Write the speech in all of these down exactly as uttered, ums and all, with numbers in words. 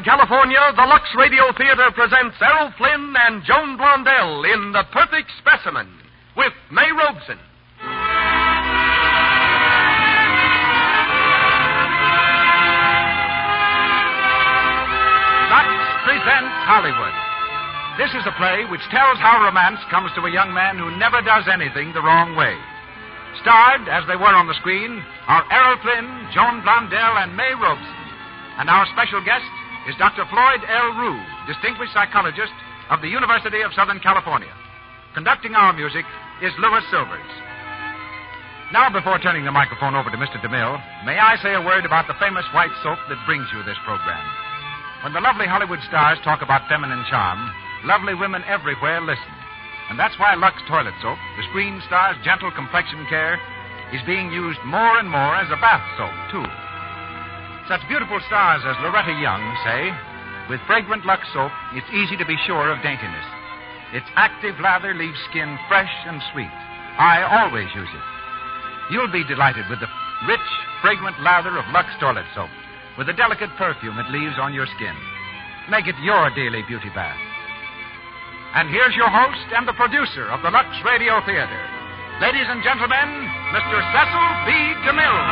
Southern California, the Lux Radio Theater presents Errol Flynn and Joan Blondell in The Perfect Specimen with May Robeson. Lux presents Hollywood. This is a play which tells how romance comes to a young man who never does anything the wrong way. Starred, as they were on the screen, are Errol Flynn, Joan Blondell, and May Robeson. And our special guest is Doctor Floyd L. Rue, distinguished psychologist of the University of Southern California. Conducting our music is Louis Silvers. Now, before turning the microphone over to Mister DeMille, may I say a word about the famous white soap that brings you this program. When the lovely Hollywood stars talk about feminine charm, lovely women everywhere listen. And that's why Lux Toilet Soap, the screen star's gentle complexion care, is being used more and more as a bath soap, too. Such beautiful stars as Loretta Young say, with fragrant Lux soap, it's easy to be sure of daintiness. Its active lather leaves skin fresh and sweet. I always use it. You'll be delighted with the rich, fragrant lather of Lux Toilet Soap, with the delicate perfume it leaves on your skin. Make it your daily beauty bath. And here's your host and the producer of the Lux Radio Theater. Ladies and gentlemen, Mister Cecil B. DeMille.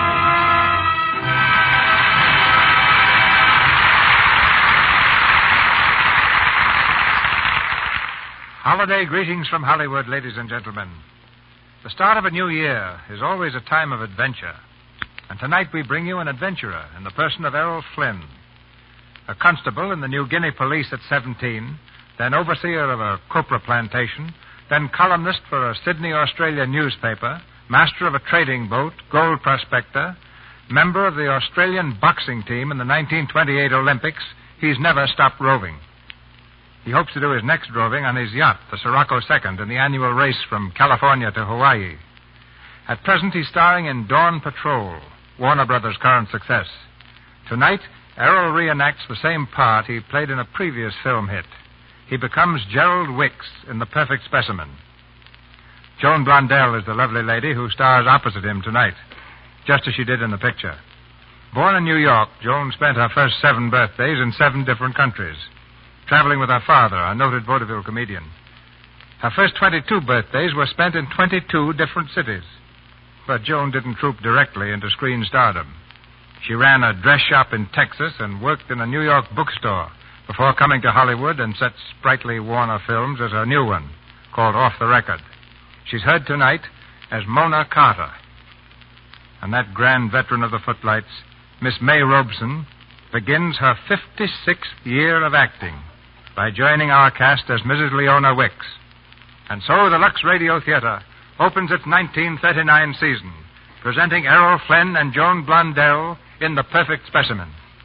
Holiday greetings from Hollywood, ladies and gentlemen. The start of a new year is always a time of adventure. And tonight we bring you an adventurer in the person of Errol Flynn. A constable in the New Guinea police at seventeen, then overseer of a copra plantation, then columnist for a Sydney, Australia newspaper, master of a trading boat, gold prospector, member of the Australian boxing team in the nineteen twenty-eight Olympics, he's never stopped roving. He hopes to do his next roving on his yacht, the Sirocco Second, in the annual race from California to Hawaii. At present, he's starring in Dawn Patrol, Warner Brothers' current success. Tonight, Errol reenacts the same part he played in a previous film hit. He becomes Gerald Wicks in The Perfect Specimen. Joan Blondell is the lovely lady who stars opposite him tonight, just as she did in the picture. Born in New York, Joan spent her first seven birthdays in seven different countries, traveling with her father, a noted vaudeville comedian. Her first twenty-two birthdays were spent in twenty-two different cities. But Joan didn't troop directly into screen stardom. She ran a dress shop in Texas and worked in a New York bookstore before coming to Hollywood and such sprightly Warner films as her new one, called Off the Record. She's heard tonight as Mona Carter. And that grand veteran of the footlights, Miss May Robeson, begins her fifty-sixth year of acting by joining our cast as Missus Leona Wicks. And so the Lux Radio Theater opens its nineteen thirty-nine season, presenting Errol Flynn and Joan Blondell in The Perfect Specimen.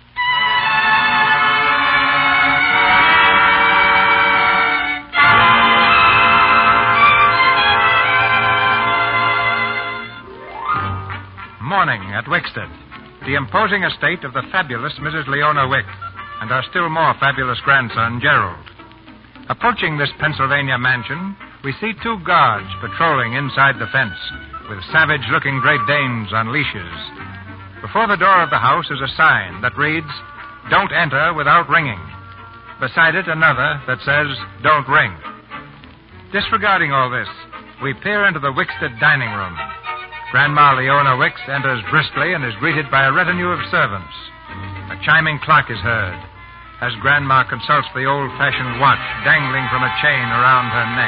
Morning at Wickstead, the imposing estate of the fabulous Missus Leona Wick and her still more fabulous grandson, Gerald. Approaching this Pennsylvania mansion, we see two guards patrolling inside the fence with savage-looking Great Danes on leashes. Before the door of the house is a sign that reads, "Don't enter without ringing." Beside it, another that says, "Don't ring." Disregarding all this, we peer into the Wickstead dining room. Grandma Leona Wicks enters briskly and is greeted by a retinue of servants. A chiming clock is heard as Grandma consults the old-fashioned watch dangling from a chain around her neck.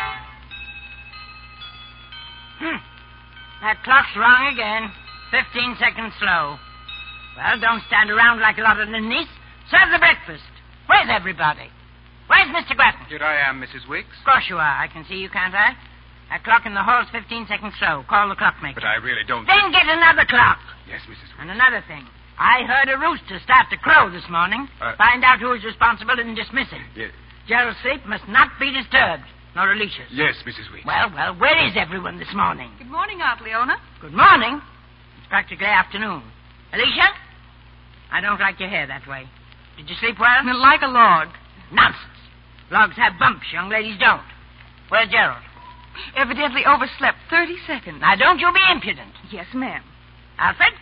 Hmm. That clock's wrong again. Fifteen seconds slow. Well, don't stand around like a lot of ninnies. Serve the breakfast. Where's everybody? Where's Mister Grattan? Here I am, Missus Wicks. Of course you are. I can see you, can't I? That clock in the hall's fifteen seconds slow. Call the clockmaker. But I really don't... Then get another clock. Yes, Missus Wicks. And another thing. I heard a rooster start to crow this morning. Uh, Find out who is responsible and dismiss him. Yes. Gerald's sleep must not be disturbed, nor Alicia's. Yes, Missus Wicks. Well, well, where is everyone this morning? Good morning, Aunt Leona. Good morning. It's practically afternoon. Alicia? I don't like your hair that way. Did you sleep well? Like a log. Nonsense. Logs have bumps. Young ladies don't. Where's Gerald? Evidently overslept thirty seconds. Now, don't you be impudent. Yes, ma'am. Alfred?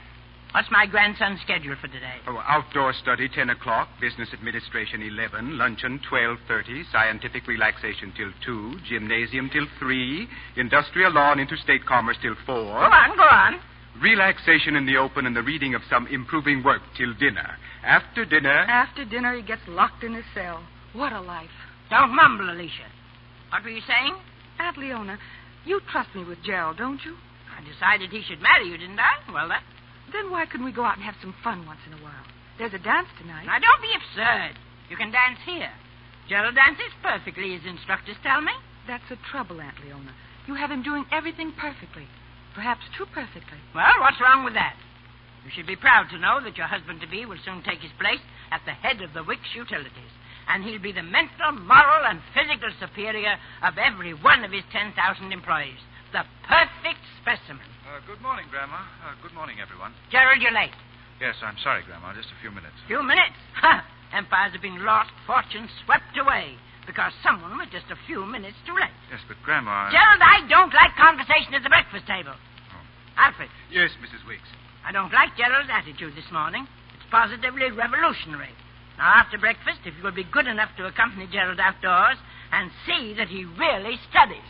What's my grandson's schedule for today? Oh, outdoor study, ten o'clock. Business administration, eleven. Luncheon, twelve thirty. Scientific relaxation till two. Gymnasium till three. Industrial law and interstate commerce till four. Go on, go on. Relaxation in the open and the reading of some improving work till dinner. After dinner... After dinner, he gets locked in his cell. What a life. Don't mumble, Alicia. What were you saying? Aunt Leona, you trust me with Gerald, don't you? I decided he should marry you, didn't I? Well, then. Then why couldn't we go out and have some fun once in a while? There's a dance tonight. Now, don't be absurd. You can dance here. Gerald dances perfectly, his instructors tell me. That's the trouble, Aunt Leona. You have him doing everything perfectly. Perhaps too perfectly. Well, what's wrong with that? You should be proud to know that your husband-to-be will soon take his place at the head of the Wicks Utilities. And he'll be the mental, moral, and physical superior of every one of his ten thousand employees. The perfect specimen. Uh, good morning, Grandma. Uh, good morning, everyone. Gerald, you're late. Yes, I'm sorry, Grandma. Just a few minutes. Few minutes? Ha! Empires have been lost, fortunes swept away, because someone was just a few minutes too late. Yes, but Grandma... I... Gerald, I don't like conversation at the breakfast table. Oh. Alfred. Yes, Missus Weeks. I don't like Gerald's attitude this morning. It's positively revolutionary. Now, after breakfast, if you will be good enough to accompany Gerald outdoors and see that he really studies.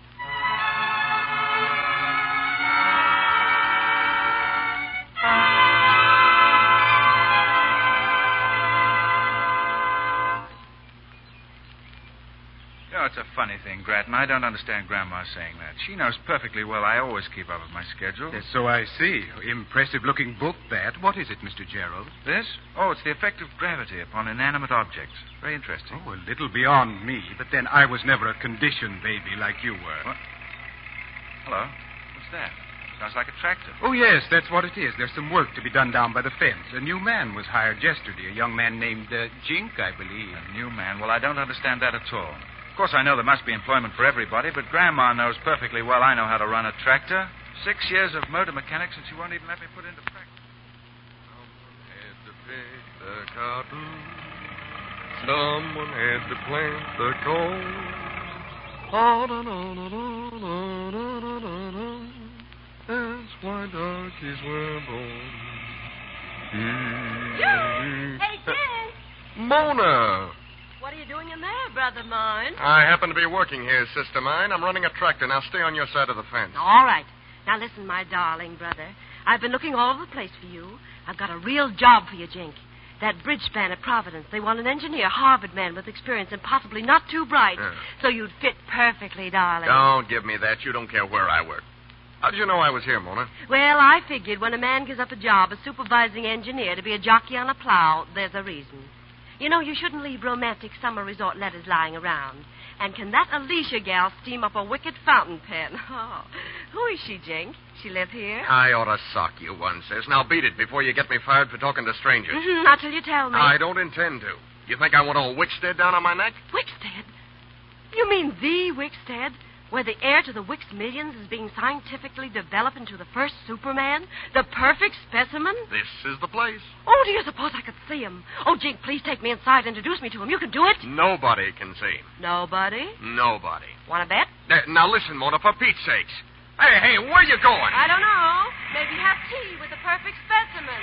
You know, it's a funny thing, Grattan. I don't understand Grandma saying that. She knows perfectly well I always keep up with my schedule. Yes, so I see. Impressive-looking book, that. What is it, Mister Gerald? This? Oh, it's the effect of gravity upon inanimate objects. Very interesting. Oh, a little beyond me, but then I was never a conditioned baby like you were. What? Hello? What's that? Sounds like a tractor. Oh, yes, that's what it is. There's some work to be done down by the fence. A new man was hired yesterday, a young man named uh, Jink, I believe. A new man? Well, I don't understand that at all. Of course, I know there must be employment for everybody, but Grandma knows perfectly well I know how to run a tractor. Six years of motor mechanics, and she won't even let me put into practice. Someone had to pick the cotton. Someone had to plant the corn. Oh, da, da, da, da, da, da, da, da. That's why darkies were born. Hey, Jim! Mona! What are you doing in there, brother mine? I happen to be working here, sister mine. I'm running a tractor. Now stay on your side of the fence. All right. Now listen, my darling brother. I've been looking all over the place for you. I've got a real job for you, Jink. That bridge span at Providence, they want an engineer, Harvard man with experience and possibly not too bright. Yeah. So you'd fit perfectly, darling. Don't give me that. You don't care where I work. How did you know I was here, Mona? Well, I figured when a man gives up a job as supervising engineer to be a jockey on a plow, there's a reason. You know, you shouldn't leave romantic summer resort letters lying around. And can that Alicia gal steam up a wicked fountain pen? Oh, who is she, Jink? She live here? I ought to sock you, one says. Now beat it before you get me fired for talking to strangers. Mm-hmm, not till you tell me. I don't intend to. You think I want old Wickstead down on my neck? Wickstead? You mean the Wickstead? Where the heir to the Wicks millions is being scientifically developed into the first Superman? The perfect specimen? This is the place. Oh, do you suppose I could see him? Oh, Jink, please take me inside and introduce me to him. You can do it. Nobody can see him. Nobody? Nobody. Want to bet? Uh, now listen, Mona, for Pete's sakes. Hey, hey, where you going? I don't know. Maybe have tea with the perfect specimen.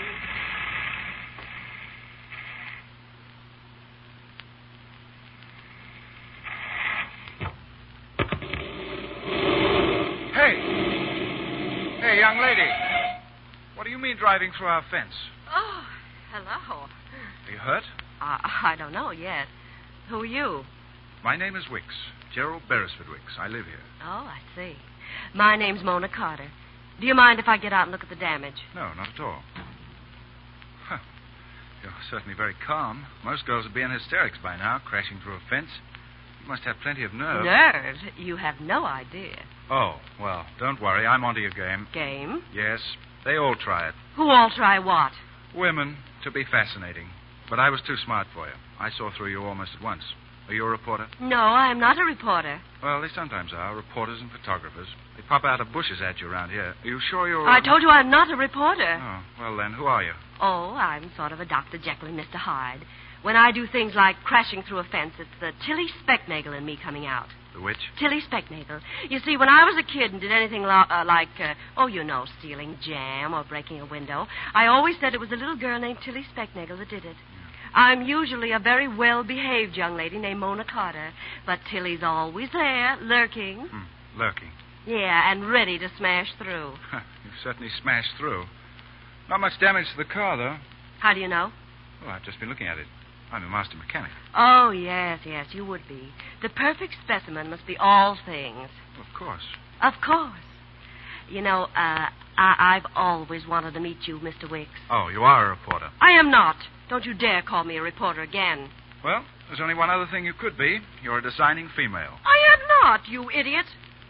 Hey! Hey, young lady. What do you mean driving through our fence? Oh, hello. Are you hurt? Uh, I don't know yet. Who are you? My name is Wicks. Gerald Beresford Wicks. I live here. Oh, I see. My name's Mona Carter. Do you mind if I get out and look at the damage? No, not at all. Huh. You're certainly very calm. Most girls would be in hysterics by now, crashing through a fence. You must have plenty of nerve. Nerve? You have no idea. Oh, well, don't worry. I'm onto your game. Game? Yes, they all try it. Who all try what? Women, to be fascinating. But I was too smart for you. I saw through you almost at once. Are you a reporter? No, I am not a reporter. Well, they sometimes are, reporters and photographers. They pop out of bushes at you around here. Are you sure you're... I told you I'm not a reporter. Oh, well then, who are you? Oh, I'm sort of a Doctor Jekyll and Mister Hyde. When I do things like crashing through a fence, it's the Tilly Specknagel in me coming out. The which? Tilly Specknagel. You see, when I was a kid and did anything lo- uh, like, uh, oh, you know, stealing jam or breaking a window, I always said it was a little girl named Tilly Specknagel that did it. I'm usually a very well-behaved young lady named Mona Carter, but Tilly's always there, lurking. Hmm. Lurking. Yeah, and ready to smash through. You've certainly smashed through. Not much damage to the car, though. How do you know? Well, I've just been looking at it. I'm a master mechanic. Oh, yes, yes, you would be. The perfect specimen must be all things. Of course. Of course. You know, uh, I- I've always wanted to meet you, Mister Wicks. Oh, you are a reporter. I am not. Don't you dare call me a reporter again. Well, there's only one other thing you could be. You're a designing female. I am not, you idiot.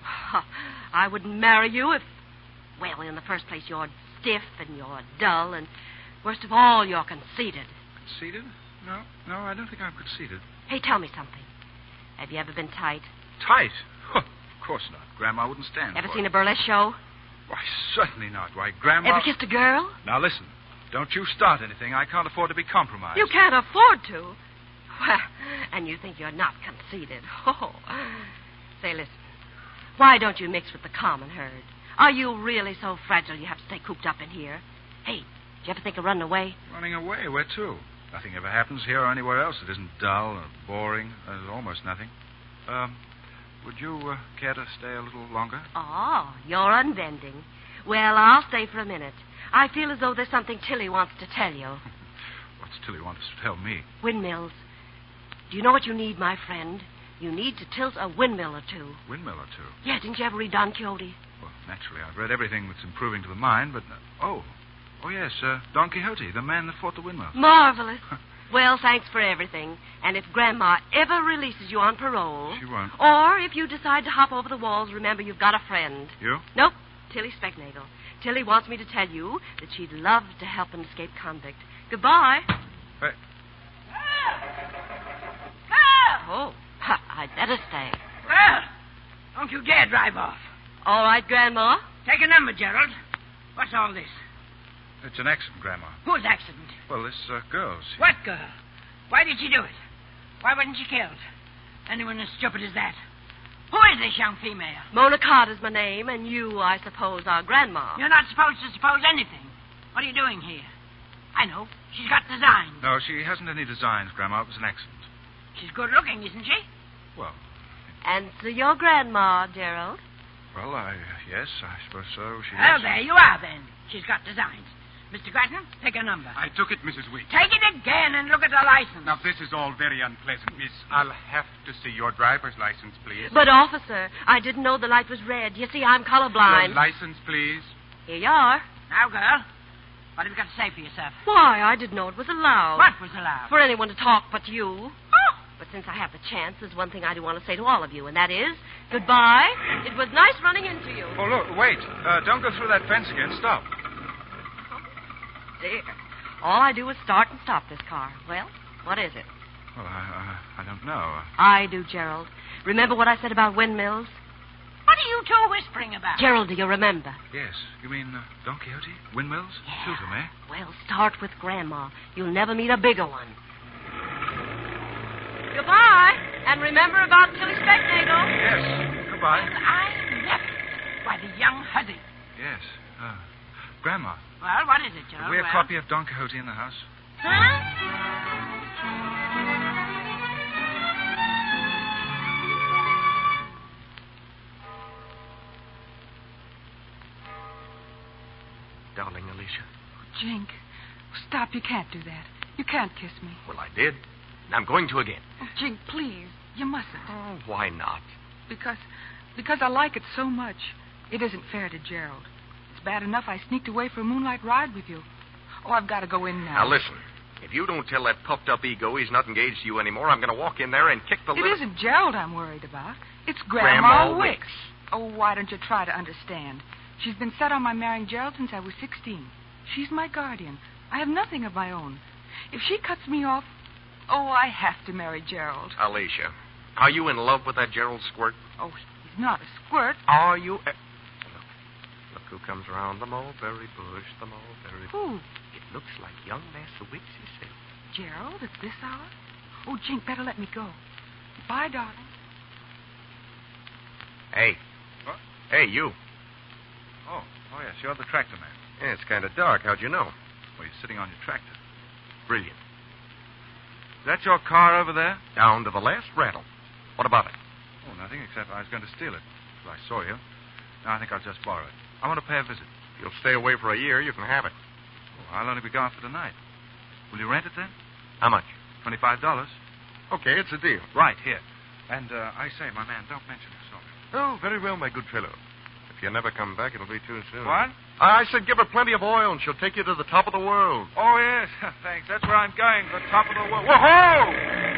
I wouldn't marry you if... Well, in the first place, you're stiff and you're dull, and worst of all, you're conceited. Conceited? No, no, I don't think I'm conceited. Hey, tell me something. Have you ever been tight? Tight? Huh, of course not. Grandma wouldn't stand Ever for seen it. a burlesque show? Why, certainly not. Why, Grandma... Ever kissed a girl? Now, listen. Don't you start anything. I can't afford to be compromised. You can't afford to. Well, and you think you're not conceited. Oh. Say, listen. Why don't you mix with the common herd? Are you really so fragile you have to stay cooped up in here? Hey, did you ever think of running away? Running away? Where to? Nothing ever happens here or anywhere else that isn't dull or boring. There's almost nothing. Um, would you uh, care to stay a little longer? Oh, you're unbending. Well, I'll stay for a minute. I feel as though there's something Tilly wants to tell you. What's Tilly want to tell me? Windmills. Do you know what you need, my friend? You need to tilt a windmill or two. Windmill or two? Yeah, didn't you ever read Don Quixote? Well, naturally, I've read everything that's improving to the mind, but... Uh, oh. Oh, yes, uh, Don Quixote, the man that fought the windmill. Marvelous. Well, thanks for everything. And if Grandma ever releases you on parole... She won't. Or if you decide to hop over the walls, remember you've got a friend. You? Nope. Tilly Specknagel. Tilly wants me to tell you that she'd love to help an escaped convict. Goodbye. Hey. Oh, I'd better stay. Well, don't you dare drive off. All right, Grandma. Take a number, Gerald. What's all this? It's an accident, Grandma. Whose accident? Well, this uh, girl's. What girl? Why did she do it? Why wasn't she killed? Anyone as stupid as that? Who is this young female? Mona Carter's my name, and you, I suppose, are Grandma. You're not supposed to suppose anything. What are you doing here? I know. She's got designs. No, she hasn't any designs, Grandma. It was an accident. She's good looking, isn't she? Well, And so you're Grandma, Gerald? well, I... Yes, I suppose so. She Well, is. there you are, then. She's got designs. Mister Grattan, take a number. I took it, Missus Weeks. Take it again and look at the license. Now, this is all very unpleasant, Miss. I'll have to see your driver's license, please. But, officer, I didn't know the light was red. You see, I'm colorblind. Your license, please. Here you are. Now, girl, what have you got to say for yourself? Why, I didn't know it was allowed. What was allowed? For anyone to talk but you. Oh, But since I have the chance, there's one thing I do want to say to all of you, and that is, goodbye. It was nice running into you. Oh, look, wait. Uh, don't go through that fence again. Stop. Dear. All I do is start and stop this car. Well, what is it? Well, I, I, I don't know. I do, Gerald. Remember what I said about windmills? what are you two whispering about? Gerald, do you remember? Yes. You mean uh, Don Quixote? Windmills? Yeah. Two of them, eh? Well, start with Grandma. You'll never meet a bigger one. Goodbye. And remember about Tilly Specknagel. Yes. Goodbye. Well, I never. Why, the young hussy. Yes. Uh, Grandma, Well, what is it, Gerald? have we a Well? copy of Don Quixote in the house? Huh? Darling Alicia. Jink, stop. You can't do that. You can't kiss me. Well, I did. And I'm going to again. Oh, Jink, please. You mustn't. Oh, why not? Because, because I like it so much. It isn't fair to Gerald. It's bad enough I sneaked away for a moonlight ride with you. Oh, I've got to go in now. Now, listen. If you don't tell that puffed-up ego he's not engaged to you anymore, I'm going to walk in there and kick the... It li- isn't Gerald I'm worried about. It's Grandma, Grandma Wicks. Wicks. Oh, why don't you try to understand? She's been set on my marrying Gerald since I was sixteen. She's my guardian. I have nothing of my own. If she cuts me off, oh, I have to marry Gerald. Alicia, are you in love with that Gerald Squirt? Oh, he's not a squirt. Are you... Uh, look. Look who comes around the mulberry bush, the mulberry... Who? It looks like young Master Wicks himself. Gerald, at this hour? Oh, Jink, better let me go. Bye, darling. Hey. What? Hey, you. Oh, oh yes, you're the tractor man. Yeah, it's kind of dark. How'd you know? Well, you're sitting on your tractor. Brilliant. Is that your car over there? Down to the last rattle. What about it? Oh, nothing, except I was going to steal it. So I saw you. Now I think I'll just borrow it. I want to pay a visit. If you'll stay away for a year, you can have it. Oh, I'll only be gone for tonight. Will you rent it then? How much? Twenty-five dollars. Okay, it's a deal. Right, here. And uh, I say, my man, don't mention this over. Oh, very well, my good fellow. If you never come back, it'll be too soon. What? I said give her plenty of oil, and she'll take you to the top of the world. Oh, yes. Thanks. That's where I'm going, the top of the world. Whoa-ho!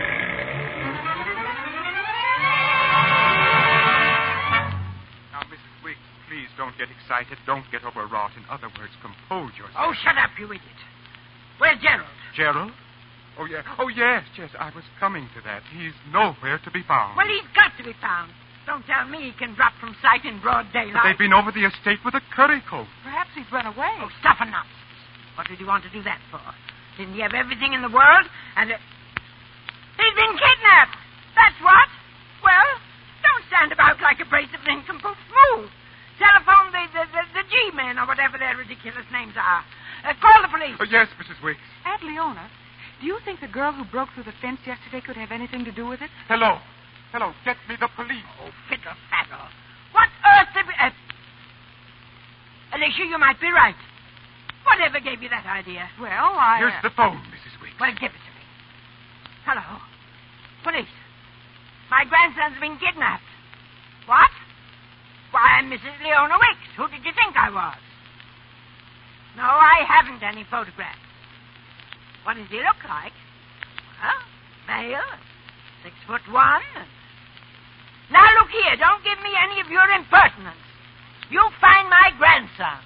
Now, Missus Wicks, please don't get excited. Don't get overwrought. In other words, compose yourself. Oh, shut up, you idiot. Where's Gerald? Gerald? Oh, yeah. Oh, yes, yes. I was coming to that. He's nowhere to be found. Well, he's got to be found. Don't tell me he can drop from sight in broad daylight. But they've been over the estate with a curry coat. Perhaps he's run away. Oh, stuff and nonsense. What did he want to do that for? Didn't he have everything in the world? And... Uh... He's been kidnapped. That's what. Well, don't stand about like a brace of nincompoops. Move. Telephone the, the, the, the G-men or whatever their ridiculous names are. Uh, call the police. Oh, yes, Missus Wicks. Aunt Leona, do you think the girl who broke through the fence yesterday could have anything to do with it? Hello. Hello. Get me the police. Oh, fiddle-faddle. What earth... Have... Uh... Alicia, you might be right. Whatever gave you that idea? Well, I... Here's uh... the phone, Missus Wicks. Well, give it to me. Hello. Police. My grandson's been kidnapped. What? Why, I'm Missus Leona Wicks. Who did you think I was? No, I haven't any photographs. What does he look like? Well, male, six foot one. Now, look here. Don't give me any of your impertinence. You find my grandson.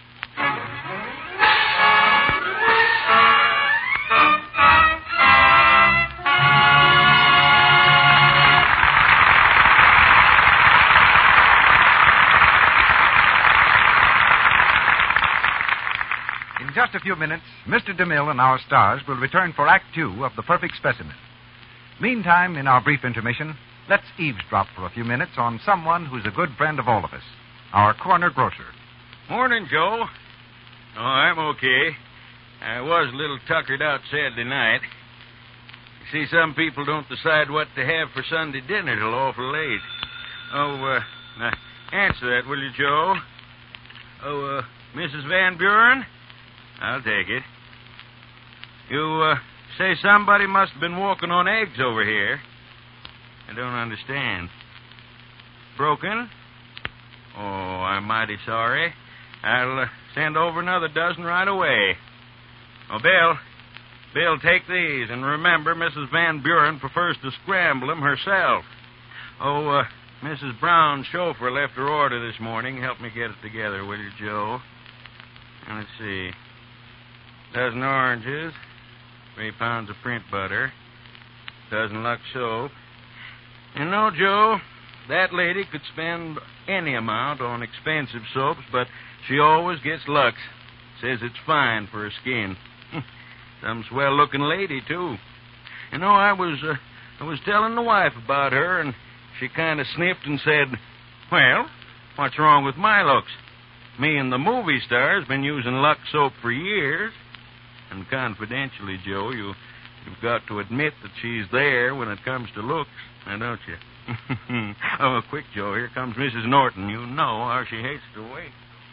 In just a few minutes, Mister DeMille and our stars will return for Act Two of The Perfect Specimen. Meantime, in our brief intermission, let's eavesdrop for a few minutes on someone who's a good friend of all of us, our corner grocer. Morning, Joe. Oh, I'm okay. I was a little tuckered out Saturday night. You see, some people don't decide what to have for Sunday dinner till awful late. Oh, uh, now, answer that, will you, Joe? Oh, uh, Missus Van Buren? I'll take it. You, uh, say somebody must have been walking on eggs over here. I don't understand. Broken? Oh, I'm mighty sorry. I'll uh, send over another dozen right away. Oh, Bill. Bill, take these. And remember, Missus Van Buren prefers to scramble them herself. Oh, uh, Missus Brown's chauffeur left her order this morning. Help me get it together, will you, Joe? And let's see. Dozen oranges. Three pounds of print butter. Dozen Lux soap. You know, Joe, that lady could spend any amount on expensive soaps, but she always gets Lux. Says it's fine for her skin. Some swell-looking lady, too. You know, I was uh, I was telling the wife about her, and she kind of sniffed and said, well, what's wrong with my looks? Me and the movie star's been using Lux soap for years. And confidentially, Joe, you, you've got to admit that she's there when it comes to looks, now don't you? Oh, quick, Joe, here comes Missus Norton. You know how she hates to wait.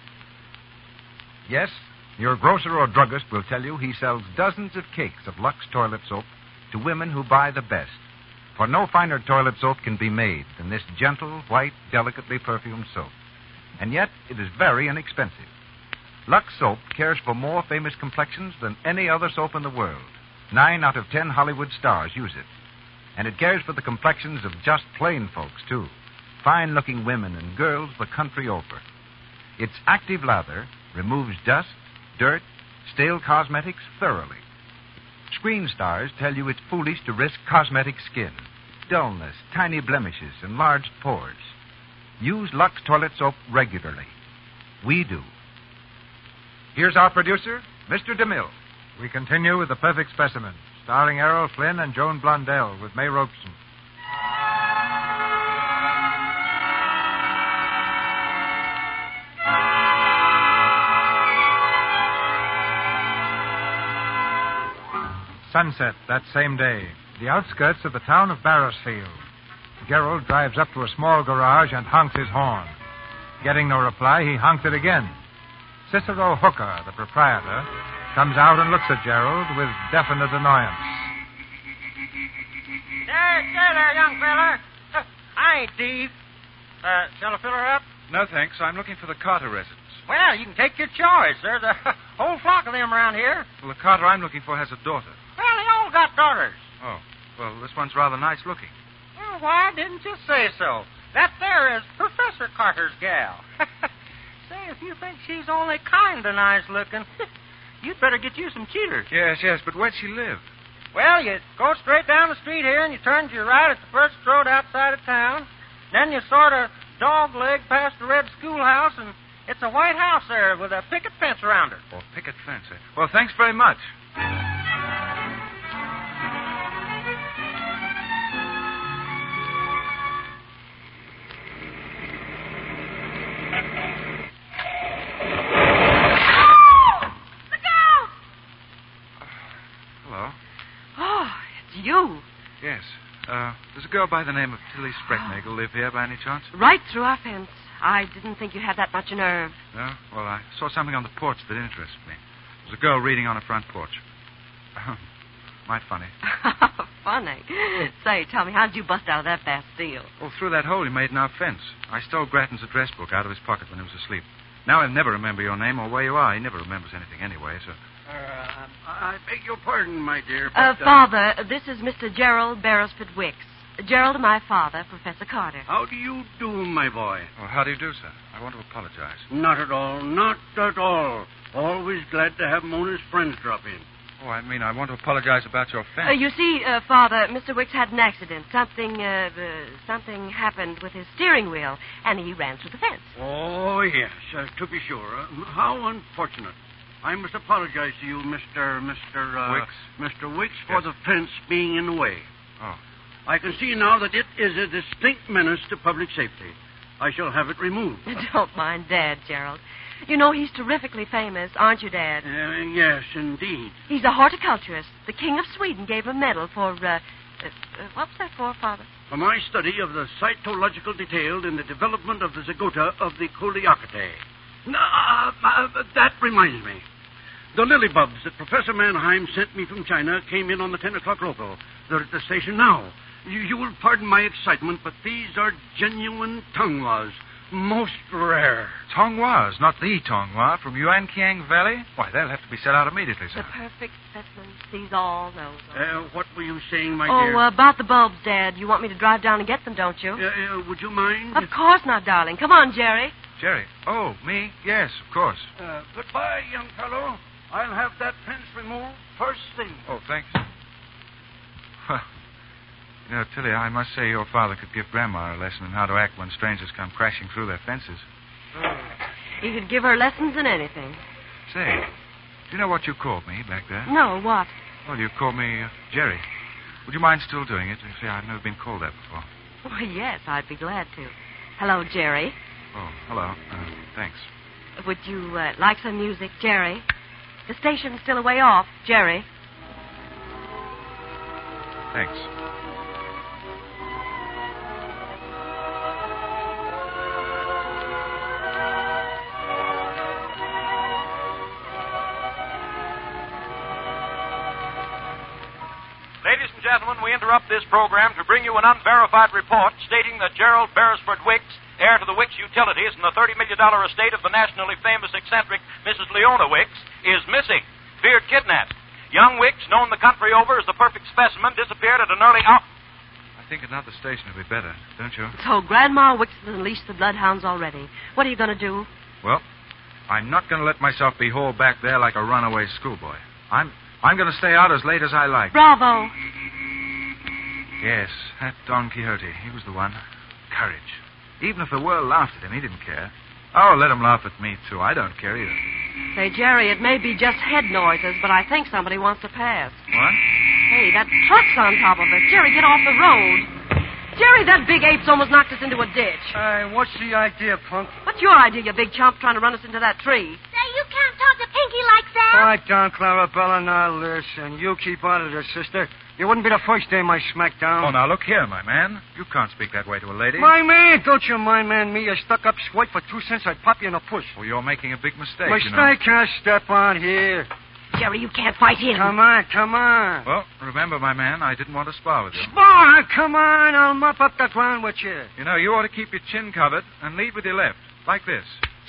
Yes, your grocer or druggist will tell you he sells dozens of cakes of Lux toilet soap to women who buy the best. For no finer toilet soap can be made than this gentle, white, delicately perfumed soap. And yet, it is very inexpensive. Lux soap cares for more famous complexions than any other soap in the world. Nine out of ten Hollywood stars use it. And it cares for the complexions of just plain folks, too. Fine-looking women and girls the country over. Its active lather removes dust, dirt, stale cosmetics thoroughly. Screen stars tell you it's foolish to risk cosmetic skin, dullness, tiny blemishes, and enlarged pores. Use Lux toilet soap regularly. We do. Here's our producer, Mister DeMille. We continue with The Perfect Specimen, starring Errol Flynn and Joan Blondell with May Robeson. sunset that same day, the outskirts of the town of Barrorsfield. Gerald drives up to a small garage and honks his horn. Getting no reply, he honked it again. Cicero Hooker, the proprietor, comes out and looks at Gerald with definite annoyance. There, there, there, young feller. Uh, I ain't thief. Uh, shall I fill her up? No, thanks. I'm looking for the Carter residence. Well, you can take your choice. There's a whole flock of them around here. Well, the Carter I'm looking for has a daughter. Well, they all got daughters. Oh, well, this one's rather nice looking. Well, why didn't you say so? That there is Professor Carter's gal. Say, if you think she's only kind of nice looking, you'd better get you some cheaters. Yes, yes, but where'd she live? Well, you go straight down the street here, and you turn to your right at the first road outside of town. Then you sort of dog-leg past the red schoolhouse, and it's a white house there with a picket fence around her. Oh, picket fence, eh? Well, thanks very much. You? Yes. Uh, does a girl by the name of Tilly Sprecknagel live here by any chance? Right through our fence. I didn't think you had that much nerve. No? Well, I saw something on the porch that interested me. There was a girl reading on a front porch. Might funny. Funny. Say, tell me, how did you bust out of that Bastille? Well, through that hole you made in our fence. I stole Grattan's address book out of his pocket when he was asleep. Now I'll never remember your name or where you are. He never remembers anything anyway, so... Uh, I beg your pardon, my dear, but... Uh, Father, this is Mister Gerald Beresford Wicks. Gerald, my father, Professor Carter. How do you do, my boy? Well, how do you do, sir? I want to apologize. Not at all, not at all. Always glad to have Mona's friends drop in. Oh, I mean, I want to apologize about your fence. Uh, you see, uh, Father, Mister Wicks had an accident. Something, uh, uh, something happened with his steering wheel, and he ran through the fence. Oh, yes, uh, to be sure. Uh, how unfortunate. I must apologize to you, Mister Mister Uh, Wicks. Mister Wicks, for Yes. the fence being in the way. Oh. I can see now that it is a distinct menace to public safety. I shall have it removed. Don't mind Dad, Gerald. You know, he's terrifically famous, aren't you, Dad? Uh, yes, indeed. He's a horticulturist. The King of Sweden gave him a medal for, uh, uh, uh, what was that for, Father? For my study of the cytological detail in the development of the zygota of the Coleochaetae. Uh, uh, that reminds me. The lily bulbs that Professor Mannheim sent me from China came in on the ten o'clock local. They're at the station now. You, you will pardon my excitement, but these are genuine Tonghwas. Most rare. Tonghwas, not the Tonghua from Yuankiang Valley? Why, they'll have to be set out immediately, sir. The perfect specimen sees all, knows all. Uh, what were you saying, my oh, dear? uh, about the bulbs, Dad. You want me to drive down and get them, don't you? Uh, uh, would you mind? Of course not, darling. Come on, Jerry. Jerry. Oh, me? Yes, of course. Uh, goodbye, young fellow. I'll have that fence removed first thing. Oh, thanks. Well, you know, Tilly, I must say your father could give Grandma a lesson in how to act when strangers come crashing through their fences. He could give her lessons in anything. Say, do you know what you called me back there? No, what? Well, you called me uh, Jerry. Would you mind still doing it? You see, I've never been called that before. Well, yes, I'd be glad to. Hello, Jerry. Oh, hello. Uh, thanks. Would you uh, like some music, Jerry? The station's still a way off, Jerry. Thanks. Ladies and gentlemen, we interrupt this program to bring you an unverified report stating that Gerald Beresford Wicks, heir to the Wicks Utilities and the thirty million dollars estate of the nationally famous eccentric Missus Leona Wicks, is missing, feared kidnapped. Young Wicks, known the country over as the perfect specimen, disappeared at an early hour. I think another station would be better, don't you? So Grandma Wicks has unleashed the bloodhounds already. What are you going to do? Well, I'm not going to let myself be hauled back there like a runaway schoolboy. I'm I'm going to stay out as late as I like. Bravo. Yes, that Don Quixote. He was the one. Courage. Even if the world laughed at him, he didn't care. Oh, let him laugh at me, too. I don't care either. Say, Jerry, it may be just head noises, but I think somebody wants to pass. What? Hey, that truck's on top of us. Jerry, get off the road. Jerry, that big ape's almost knocked us into a ditch. Uh, what's the idea, punk? What's your idea, you big chump, trying to run us into that tree? Say, you can't talk to Pinky Pinky likes that? Quiet down, Clarabella. Now listen. You keep out of this, sister. You wouldn't be the first day my smackdown. Oh, now look here, my man. You can't speak that way to a lady. My man, don't you mind man me, a stuck-up squirt. For two cents, I'd pop you in a push. Well, you're making a big mistake, Mistake? you know. Can't step on here. Jerry, you can't fight him. Come on, come on. Well, remember, my man, I didn't want to spar with you. Spar? Come on, I'll mop up the ground with you. You know, you ought to keep your chin covered and lead with your left, like this.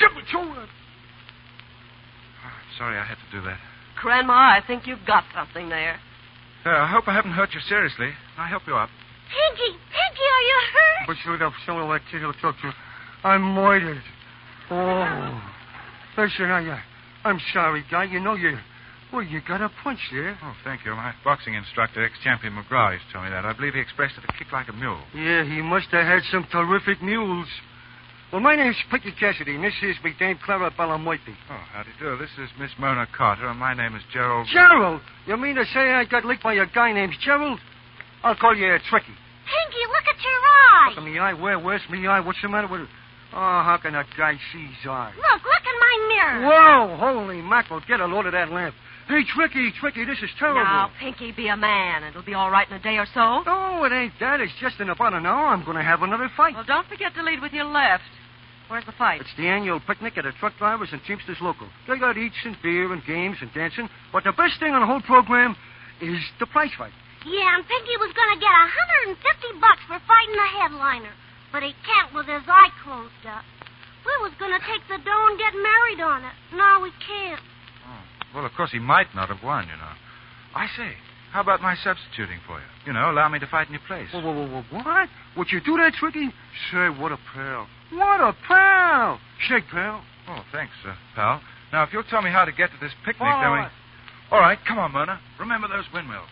Sorry I had to do that. Grandma, I think you've got something there. Uh, I hope I haven't hurt you seriously. I'll help you up. Pinky, Pinky, are you hurt? But shoot up, so like to talk to. I'm moited. Oh. Listen, I, uh, I'm sorry, guy. You know you. Well, you got a punch there. Oh, thank you. My boxing instructor, ex-champion McGraw, used to tell me that. I believe he expressed it a kick like a mule. Yeah, he must have had some terrific mules. Well, my name's Pinky Cassidy, and this is me Dame Clarabella Murphy. Oh, how do you do? This is Miss Mona Carter, and my name is Gerald... Gerald? You mean to say I got licked by a guy named Gerald? I'll call you uh, Tricky. Pinky, look at your eye. Look at me eye? Where? Where's me eye? What's the matter with it? Oh, how can a guy see his eye? Look, look in my mirror. Whoa, holy mackerel. Get a load of that lamp. Hey, Tricky, Tricky, this is terrible. Now, Pinky, be a man. It'll be all right in a day or so. No, it ain't that. It's just in about an hour I'm going to have another fight. Well, don't forget to lead with your left. Where's the fight? It's the annual picnic at the Truck Drivers and Teamsters Local. They got eats and beer and games and dancing, but the best thing on the whole program is the prize fight. Yeah, and Pinky was going to get one hundred fifty bucks for fighting the headliner, but he can't with his eye closed up. We was going to take the dough and get married on it. No, we can't. Oh. Well, of course, he might not have won, you know. I say, how about my substituting for you? You know, allow me to fight in your place. Whoa, whoa, whoa, whoa, what? Would you do that, Tricky? Say, what a pal. What a pal. Shake, pal. Oh, thanks, uh, pal. Now, if you'll tell me how to get to this picnic, All then we... right. All right, come on, Mona. Remember those windmills.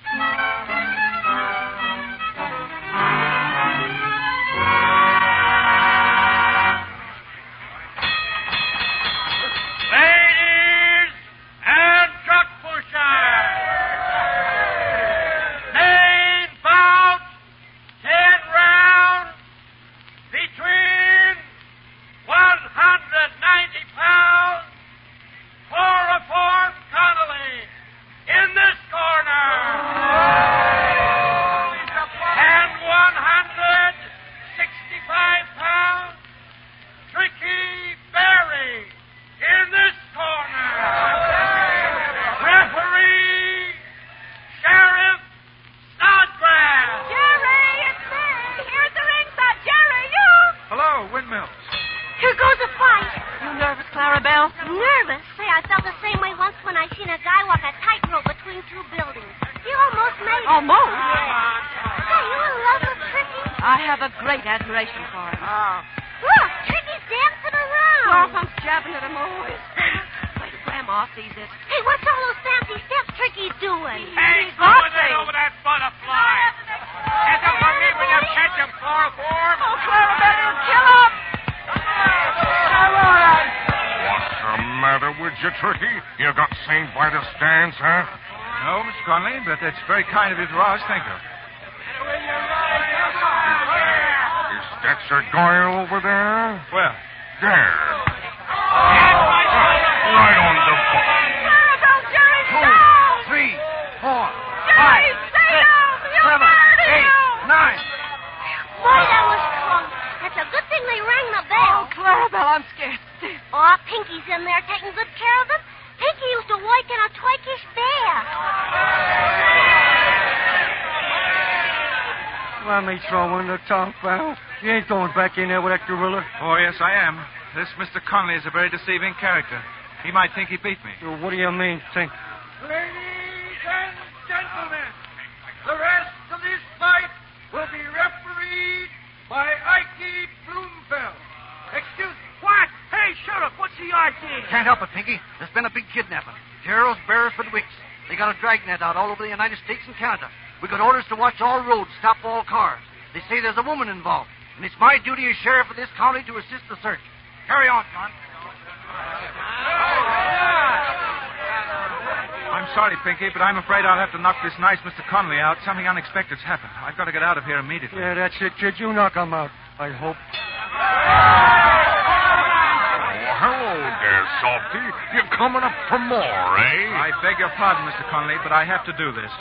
Ladies and truck pushers, main bout, ten rounds between one hundred ninety pounds, chloroform Connolly in this corner, and one hundred sixty-five pounds, Tricky Berry in this corner. Referee, Sheriff Snodgrass. Jerry, it's me. Here's the ringside. Jerry, you. Hello, windmills. Here goes a fight. You nervous, Clarabelle? Nervous? Say, I felt the same way once when I seen a guy walk a tightrope between two buildings. He almost made it. Almost? Yeah. Say, you in love with Tricky? I have a great admiration for him. Oh. Look, Tricky's dancing around. Chloroform's jabbing at him always. Wait till Grandma sees it. Hey, what's all those fancy steps Tricky's doing? Hey, He's go with boxing. it over that butterfly. Hands up on me when you catch him, chloroform. Oh, Clarabelle, you'll kill him. What's the matter with you, Tricky? You got saved by the stands, huh? No, Mister Conley, but that's very kind of you to ask. Thank you. Is that Sir Goyle over there? Well, There. Right on the ball. Clarabelle, Jerry, Two, down. three, four, Jerry, five, stay six, down. You'll seven, murder eight, you. nine. Boy, that was close. It's a good thing they rang the bell. Oh, Clarabelle, I'm scared stiff. Oh, Pinky's in there taking good care of him. Pinky used to work in a Twike's fair. Let me throw in the top, pal. You ain't going back in there with that gorilla. oh, yes, I am. This Mister Conley is a very deceiving character. He might think he beat me. Well, what do you mean, think? Ladies and gentlemen, the rest of this fight will be refereed by Ikey Bloomfeld. Excuse me. What? Hey, Sheriff, what's the idea? Can't help it, Pinky. There's been a big kidnapping. Gerald's Beresford Wicks. They got a dragnet out all over the United States and Canada. We got orders to watch all roads, stop all cars. They say there's a woman involved, and it's my duty as sheriff of this county to assist the search. Carry on, John. I'm sorry, Pinky, but I'm afraid I'll have to knock this nice Mister Conley out. Something unexpected's happened. I've got to get out of here immediately. Yeah, that's it, kid. You knock him out, I hope. Oh, hello there, Softy. You're coming up for more, eh? I beg your pardon, Mister Conley, but I have to do this.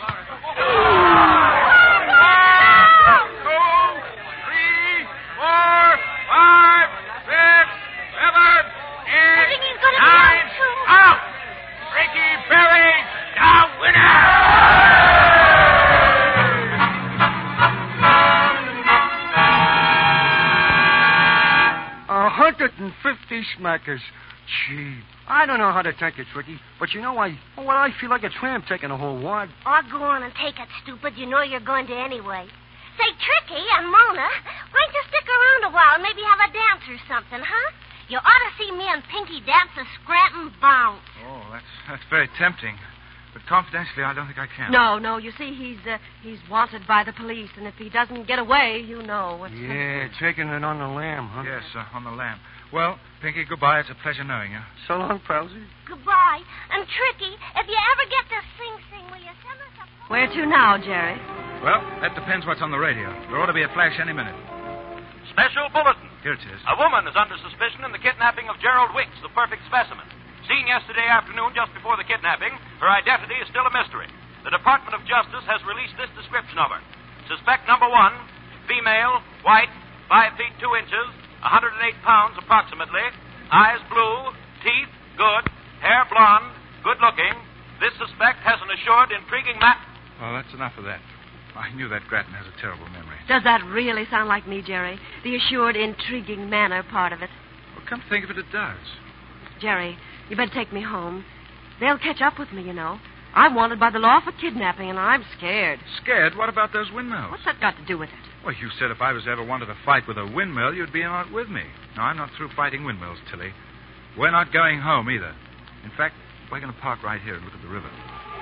Smackers. Gee, I don't know how to take it, Tricky, but you know, I well, I feel like a tramp taking a whole wad. Oh, go on and take it, stupid. You know you're going to anyway. Say, Tricky and Mona, why don't you stick around a while and maybe have a dance or something, huh? You ought to see me and Pinky dance the Scranton Bounce. Oh, that's that's very tempting. But confidentially, I don't think I can. No, no. You see, he's uh, he's wanted by the police, and if he doesn't get away, you know what's... Yeah, taking it on the lamb, huh? Yes, uh, on the lamb. Well, Pinky, goodbye. It's a pleasure knowing you. So long, Prowsy. Goodbye. And, Tricky, if you ever get to Sing Sing, will you send us a... Where to now, Jerry? Well, that depends what's on the radio. There ought to be a flash any minute. Special bulletin. Here it is. A woman is under suspicion in the kidnapping of Gerald Wicks, the perfect specimen. Seen yesterday afternoon just before the kidnapping, her identity is still a mystery. The Department of Justice has released this description of her. Suspect number one, female, white, five feet two inches, one hundred eight pounds approximately, eyes blue, teeth good, hair blonde, good looking. This suspect has an assured, intriguing map. Well, that's enough of that. I knew that Grattan has a terrible memory. Does that really sound like me, Jerry? The assured, intriguing manner part of it. Well, come to think of it, it does. Jerry, you better take me home. They'll catch up with me, you know. I'm wanted by the law for kidnapping, and I'm scared. Scared? What about those windmills? What's that got to do with it? Well, you said if I was ever wanted to fight with a windmill, you'd be in on it with me. No, I'm not through fighting windmills, Tilly. We're not going home, either. In fact, we're going to park right here and look at the river.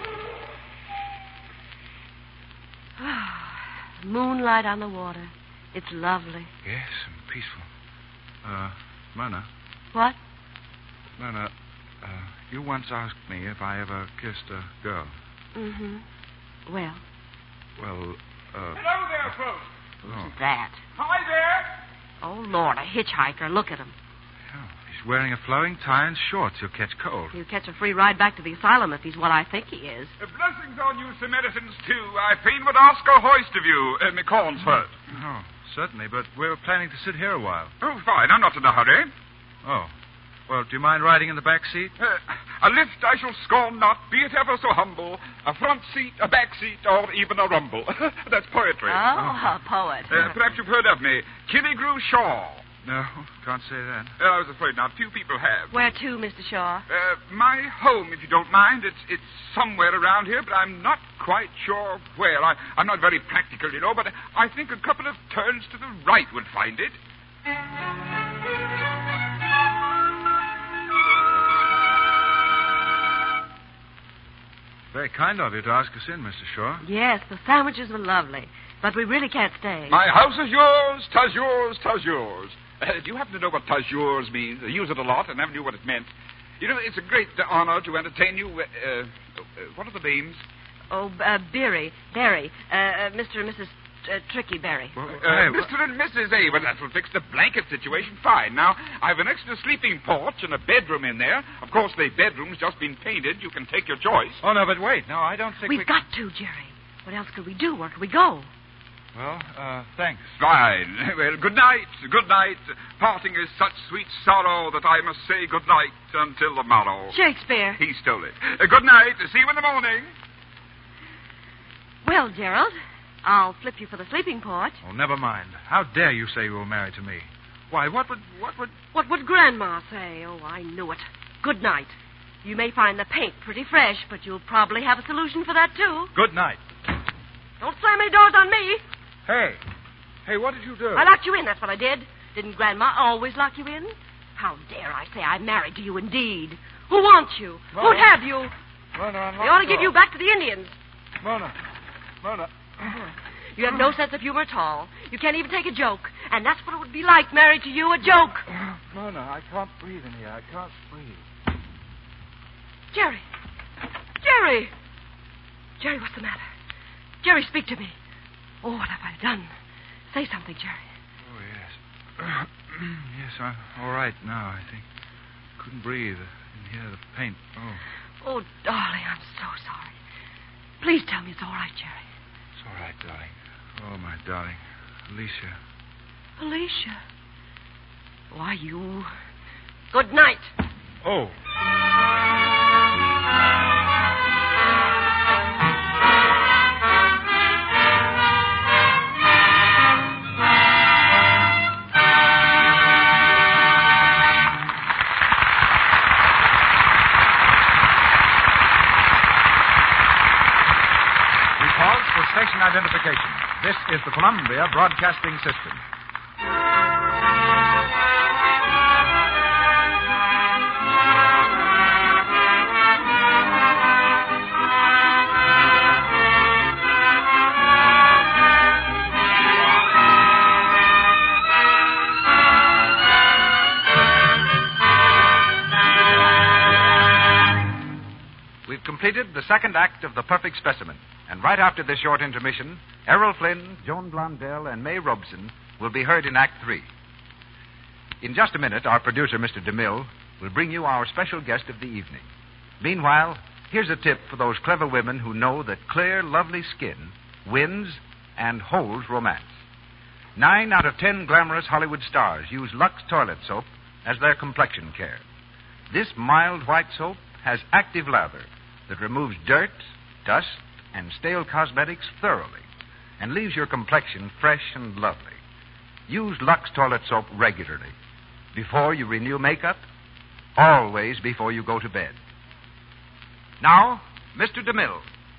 Moonlight on the water. It's lovely. Yes, and peaceful. Uh, Mona. What? Mona, uh, you once asked me if I ever kissed a girl. Mm-hmm. Well? Well, uh... Hello there, folks. Who's oh. that? Hi there. Oh, Lord, a hitchhiker. Look at him. Oh, he's wearing a flowing tie and shorts. He'll catch cold. He'll catch a free ride back to the asylum if he's what I think he is. Uh, blessings on you, Samaritans, too. I fain would ask a hoist of you, uh, me corns hurt. Oh, certainly, but we were planning to sit here a while. Oh, fine. I'm not in a hurry. Oh. Well, do you mind riding in the back seat? Uh, a lift I shall scorn not, be it ever so humble. A front seat, a back seat, or even a rumble. That's poetry. Oh, a poet. Uh, perhaps you've heard of me. Killigrew Shaw. No, can't say that. Uh, I was afraid not. Few people have. Where to, Mister Shaw? Uh, my home, if you don't mind. It's it's somewhere around here, but I'm not quite sure where. I, I'm not very practical, you know, but I think a couple of turns to the right would find it. Very kind of you to ask us in, Mister Shaw. Yes, the sandwiches were lovely, but we really can't stay. My house is yours, 'tas yours, 'tas yours. Uh, do you happen to know what 'tas yours means? I use it a lot, and never knew what it meant. You know, it's a great uh, honor to entertain you. Uh, uh, what are the names? Oh, uh, Berry, Berry, uh, uh, Mister and Missus Uh, Tricky Berry. Uh, uh, Mister and Missus A. Well, that will fix the blanket situation fine. Now, I have an extra sleeping porch and a bedroom in there. Of course, the bedroom's just been painted. You can take your choice. Oh, no, but wait. No, I don't think We've we... got to, Jerry. What else could we do? Where could we go? Well, uh, thanks. Fine. Well, good night. Good night. Parting is such sweet sorrow that I must say good night until the morrow. Shakespeare. He stole it. Uh, good night. See you in the morning. Well, Gerald, I'll flip you for the sleeping porch. Oh, never mind. How dare you say you were married to me? Why, what would... What would... What would Grandma say? Oh, I knew it. Good night. You may find the paint pretty fresh, but you'll probably have a solution for that, too. Good night. Don't slam any doors on me. Hey. Hey, what did you do? I locked you in, that's what I did. Didn't Grandma always lock you in? How dare I say I'm married to you indeed? Who wants you? Mona. Who'd have you? Mona, They ought to give you back to the Indians. Mona. Mona. You have no sense of humor at all. You can't even take a joke. And that's what it would be like, married to you, a joke. Mona, I can't breathe in here. I can't breathe. Jerry. Jerry. Jerry, what's the matter? Jerry, speak to me. Oh, what have I done? Say something, Jerry. Oh, yes. yes, I'm all right now, I think. couldn't breathe. I didn't hear the paint. Oh. Oh, darling, I'm so sorry. Please tell me it's all right, Jerry. It's all right, darling. Oh, my darling. Alicia. Alicia. Why, you... Good night. Oh. Station identification. This is the Columbia Broadcasting System. We've completed the second act of The Perfect Specimen. And right after this short intermission, Errol Flynn, Joan Blondell, and May Robson will be heard in Act Three. In just a minute, our producer, Mister DeMille, will bring you our special guest of the evening. Meanwhile, here's a tip for those clever women who know that clear, lovely skin wins and holds romance. Nine out of ten glamorous Hollywood stars use Lux toilet soap as their complexion care. This mild white soap has active lather that removes dirt, dust, and stale cosmetics thoroughly and leaves your complexion fresh and lovely. Use Lux toilet soap regularly. Before you renew makeup, always before you go to bed. Now, Mister DeMille.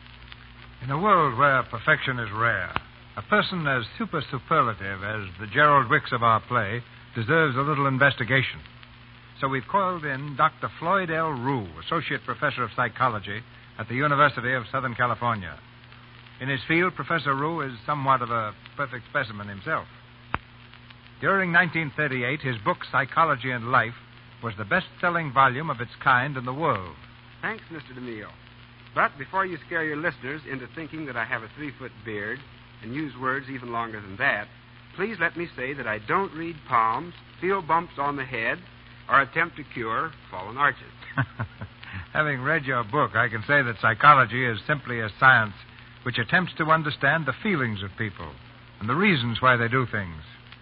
In a world where perfection is rare, a person as super superlative as the Gerald Wicks of our play deserves a little investigation. So we've called in Doctor Floyd L. Rue, Associate Professor of Psychology at the University of Southern California. In his field, Professor Rue is somewhat of a perfect specimen himself. During nineteen thirty-eight, his book, Psychology and Life, was the best-selling volume of its kind in the world. Thanks, Mister DeMille. But before you scare your listeners into thinking that I have a three-foot beard and use words even longer than that, please let me say that I don't read palms, feel bumps on the head, or attempt to cure fallen arches. Having read your book, I can say that psychology is simply a science which attempts to understand the feelings of people and the reasons why they do things.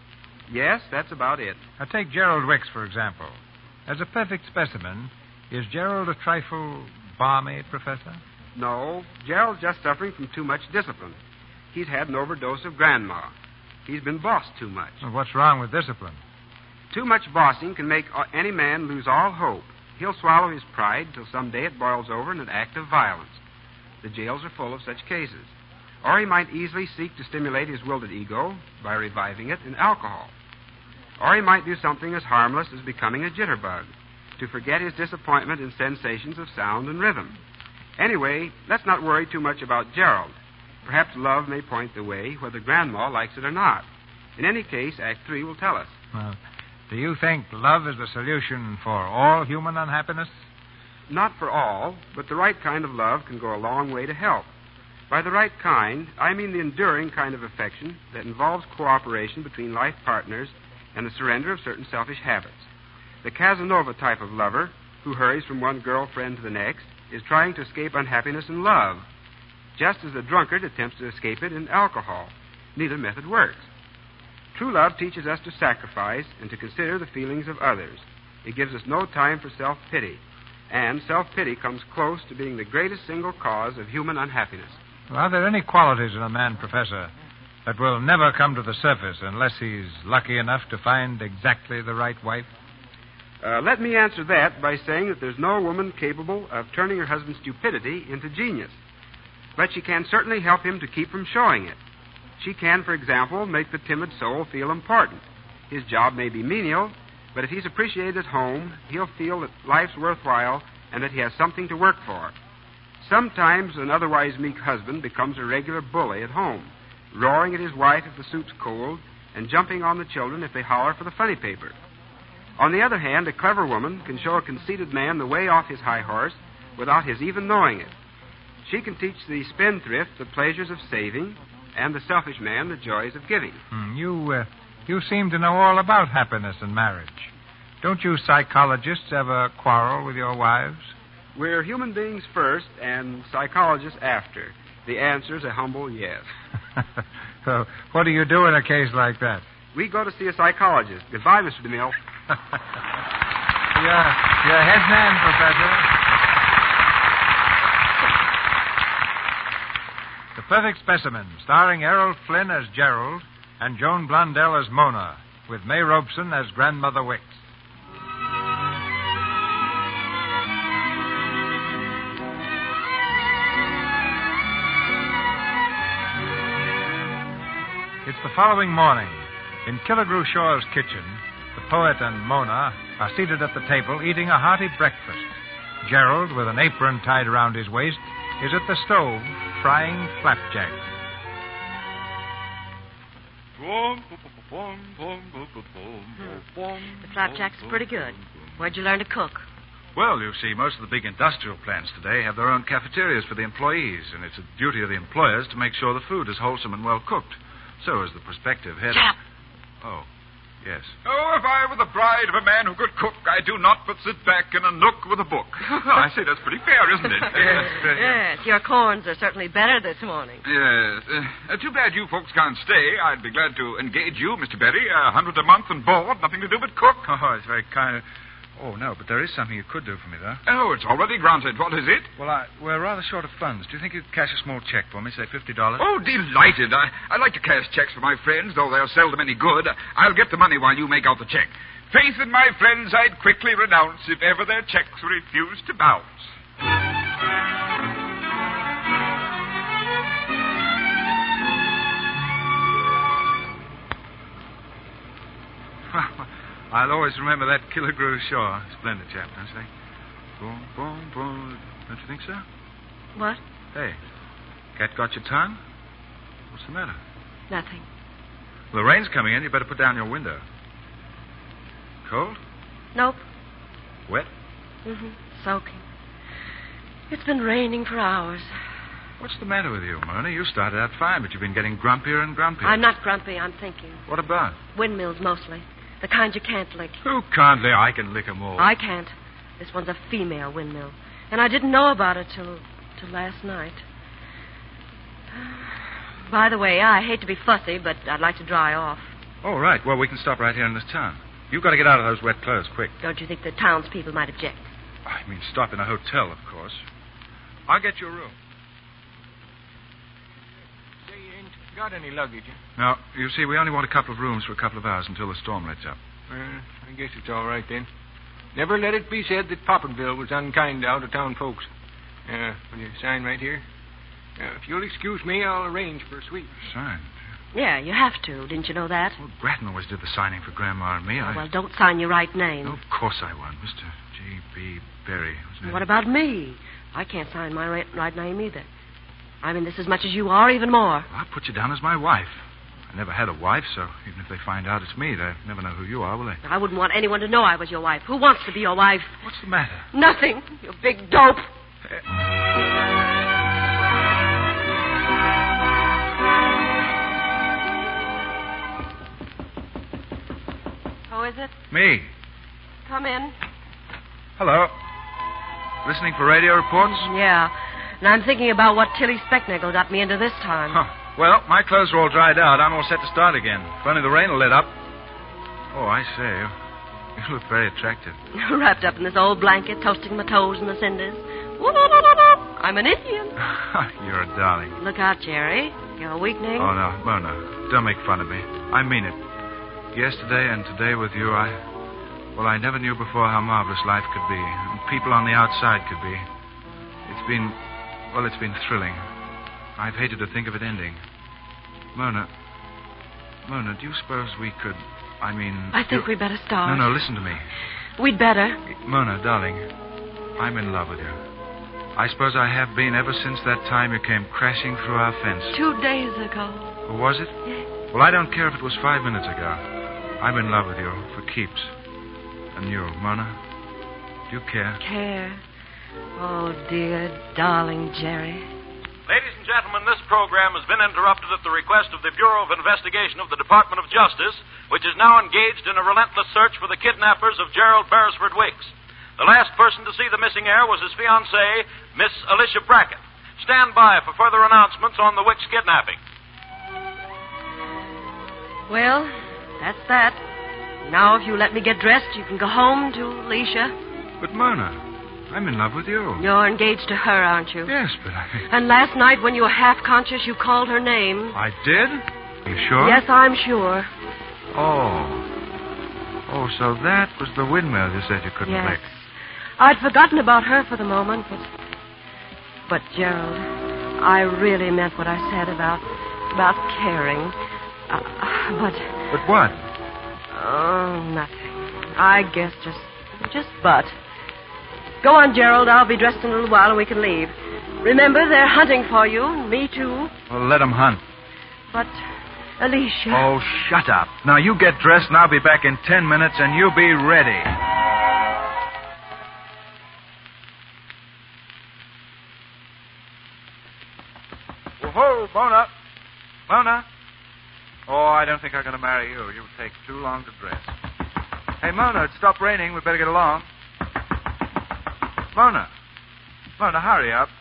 Yes, that's about it. Now, take Gerald Wicks, for example. As a perfect specimen, is Gerald a trifle balmy, Professor? No, Gerald's just suffering from too much discipline. He's had an overdose of grandma. He's been bossed too much. Well, what's wrong with discipline? Too much bossing can make any man lose all hope. He'll swallow his pride till someday it boils over in an act of violence. The jails are full of such cases. Or he might easily seek to stimulate his wilted ego by reviving it in alcohol. Or he might do something as harmless as becoming a jitterbug, to forget his disappointment in sensations of sound and rhythm. Anyway, let's not worry too much about Gerald. Perhaps love may point the way, whether Grandma likes it or not. In any case, Act Three will tell us. Well, do you think love is the solution for all human unhappiness? Not for all, but the right kind of love can go a long way to help. By the right kind, I mean the enduring kind of affection that involves cooperation between life partners and the surrender of certain selfish habits. The Casanova type of lover, who hurries from one girlfriend to the next, is trying to escape unhappiness in love, just as the drunkard attempts to escape it in alcohol. Neither method works. True love teaches us to sacrifice and to consider the feelings of others. It gives us no time for self-pity. And self-pity comes close to being the greatest single cause of human unhappiness. Well, are there any qualities in a man, Professor, that will never come to the surface unless he's lucky enough to find exactly the right wife? Uh, let me answer that by saying that there's no woman capable of turning her husband's stupidity into genius. But she can certainly help him to keep from showing it. She can, for example, make the timid soul feel important. His job may be menial, but if he's appreciated at home, he'll feel that life's worthwhile and that he has something to work for. Sometimes an otherwise meek husband becomes a regular bully at home, roaring at his wife if the soup's cold and jumping on the children if they holler for the funny paper. On the other hand, a clever woman can show a conceited man the way off his high horse without his even knowing it. She can teach the spendthrift the pleasures of saving and the selfish man the joys of giving. Hmm, you, uh, you seem to know all about happiness and marriage. Don't you psychologists ever quarrel with your wives? We're human beings first and psychologists after. The answer's a humble yes. So, what do you do in a case like that? We go to see a psychologist. Goodbye, Mister DeMille. You're, you're head man, Professor. The Perfect Specimen, starring Errol Flynn as Gerald and Joan Blondell as Mona, with May Robeson as Grandmother Wicks. It's the following morning. In Killigrew Shaw's kitchen, the poet and Mona are seated at the table eating a hearty breakfast. Gerald, with an apron tied around his waist, is at the stove frying flapjack. Hmm. The flapjack's pretty good. Where'd you learn to cook? Well, you see, most of the big industrial plants today have their own cafeterias for the employees, and it's a duty of the employers to make sure the food is wholesome and well cooked. So is the prospective head. Shut up. Oh, yes. Oh, if I were the bride of a man who could cook, I do not but sit back in a nook with a book. I say that's pretty fair, isn't it? Yes, yes, your corns are certainly better this morning. Yes. Uh, too bad you folks can't stay. I'd be glad to engage you, Mister Berry. A hundred a month and board, nothing to do but cook. Oh, it's very kind of... Oh, no, but there is something you could do for me, though. Oh, it's already granted. What is it? Well, I, we're rather short of funds. Do you think you'd cash a small check for me, say fifty dollars? Oh, delighted. I, I like to cash checks for my friends, though they're seldom any good. I'll get the money while you make out the check. Faith in my friends I'd quickly renounce if ever their checks refused to bounce. I'll always remember that Killigrew Shaw. Splendid chap, don't you think? Boom, boom, boom. Don't you think so? What? Hey, cat got your tongue? What's the matter? Nothing. Well, the rain's coming in. You better put down your window. Cold? Nope. Wet? Mm-hmm. Soaking. It's been raining for hours. What's the matter with you, Mona? You started out fine, but you've been getting grumpier and grumpier. I'm not grumpy. I'm thinking. What about? Windmills, mostly. The kind you can't lick. Who can't lick? I can lick 'em all. I can't. This one's a female windmill. And I didn't know about it till, till last night. By the way, I hate to be fussy, but I'd like to dry off. Oh, right. Well, we can stop right here in this town. You've got to get out of those wet clothes, quick. Don't you think the townspeople might object? I mean, stop in a hotel, of course. I'll get you a room. Say you ain't got any luggage, huh? No, you see, we only want a couple of rooms for a couple of hours until the storm lets up. Uh, I guess it's all right, then. Never let it be said that Poppinville was unkind to out-of-town folks. Uh, will you sign right here? Uh, if you'll excuse me, I'll arrange for a suite. Sign? Yeah, you have to. Didn't you know that? Well, Bratton always did the signing for Grandma and me. Oh, I... well, don't sign your right name. Oh, of course I won't. Mister J B. Berry. What about me? I can't sign my right, right name either. I'm in this as much as you are, even more. Well, I'll put you down as my wife. I never had a wife, so even if they find out it's me, they'll never know who you are, will they? I wouldn't want anyone to know I was your wife. Who wants to be your wife? What's the matter? Nothing, you big dope. Who is it? Me. Come in. Hello. Listening for radio reports? Yeah. And I'm thinking about what Tilly Specknickel got me into this time. Huh. Well, my clothes are all dried out. I'm all set to start again. If only the rain will let up. Oh, I say. You look very attractive. Wrapped up in this old blanket, toasting my toes in the cinders. I'm an Indian. You're a darling. Look out, Jerry. You're a weakling. Oh, no. Mona, don't make fun of me. I mean it. Yesterday and today with you, I... Well, I never knew before how marvelous life could be, and people on the outside could be. It's been... Well, it's been thrilling. I've hated to think of it ending. Mona... Mona, do you suppose we could... I mean... I think you... we'd better start. No, no, listen to me. We'd better. Mona, darling, I'm in love with you. I suppose I have been ever since that time you came crashing through our fence. Two days ago. Or was it? Yes. Well, I don't care if it was five minutes ago. I'm in love with you, for keeps. And you, Mona, do you care? Care? Oh, dear, darling Jerry. Ladies and gentlemen, this program has been interrupted at the request of the Bureau of Investigation of the Department of Justice, which is now engaged in a relentless search for the kidnappers of Gerald Beresford Wicks. The last person to see the missing heir was his fiancée, Miss Alicia Brackett. Stand by for further announcements on the Wicks kidnapping. Well, that's that. Now, if you let me get dressed, you can go home to Alicia. But, Mona, I'm in love with you. You're engaged to her, aren't you? Yes, but I... And last night, when you were half-conscious, you called her name. I did? You sure? Yes, I'm sure. Oh. Oh, so that was the windmill you said you couldn't Yes. make. I'd forgotten about her for the moment, but... But, Gerald, I really meant what I said about... about caring. Uh, but... But what? Oh, nothing. I guess just... just but. Go on, Gerald. I'll be dressed in a little while and we can leave. Remember, they're hunting for you. Me, too. Well, let them hunt. But, Alicia... Oh, shut up. Now, you get dressed and I'll be back in ten minutes and you be ready. Whoa, Mona. Mona. Oh, I don't think I'm going to marry you. You'll take too long to dress. Hey, Mona, it stopped raining. We better get along. Mona. Mona, hurry up.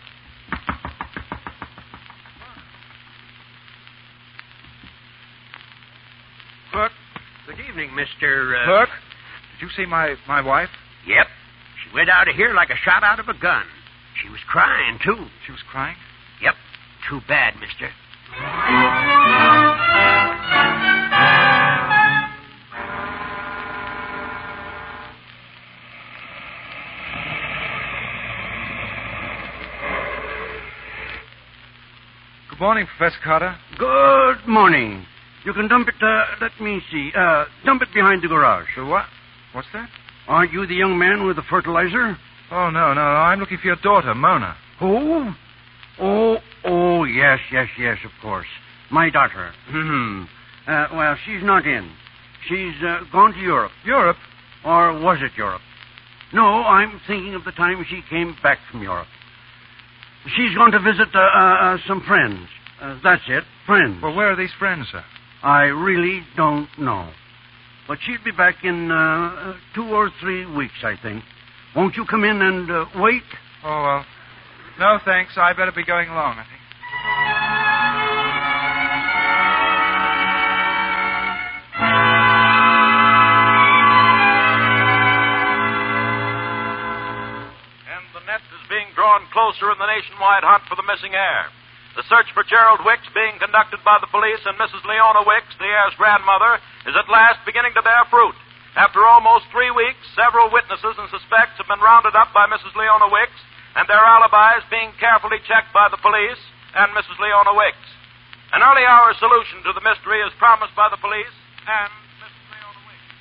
Hook. Good evening, Mister Uh... Hook, did you see my, my wife? Yep. She went out of here like a shot out of a gun. She was crying, too. She was crying? Yep. Too bad, mister. Good morning, Professor Carter. Good morning. You can dump it, uh, let me see, uh, dump it behind the garage. The what? What's that? Aren't you the young man with the fertilizer? Oh, no, no, no. I'm looking for your daughter, Mona. Who? Oh, oh, yes, yes, yes, of course. My daughter. Hmm. Uh, well, she's not in. She's uh, gone to Europe. Europe? Or was it Europe? No, I'm thinking of the time she came back from Europe. She's going to visit uh, uh, some friends. Uh, that's it, friends. Well, where are these friends, sir? I really don't know. But she'll be back in uh, two or three weeks, I think. Won't you come in and uh, wait? Oh, well. No, thanks. I better be going along, I think. And the net is being drawn closer in the nationwide hunt for the missing heir. The search for Gerald Wicks, being conducted by the police and Missus Leona Wicks, the heir's grandmother, is at last beginning to bear fruit. After almost three weeks, several witnesses and suspects have been rounded up by Missus Leona Wicks, and their alibis being carefully checked by the police and Missus Leona Wicks. An early hour solution to the mystery is promised by the police and Missus Leona Wicks.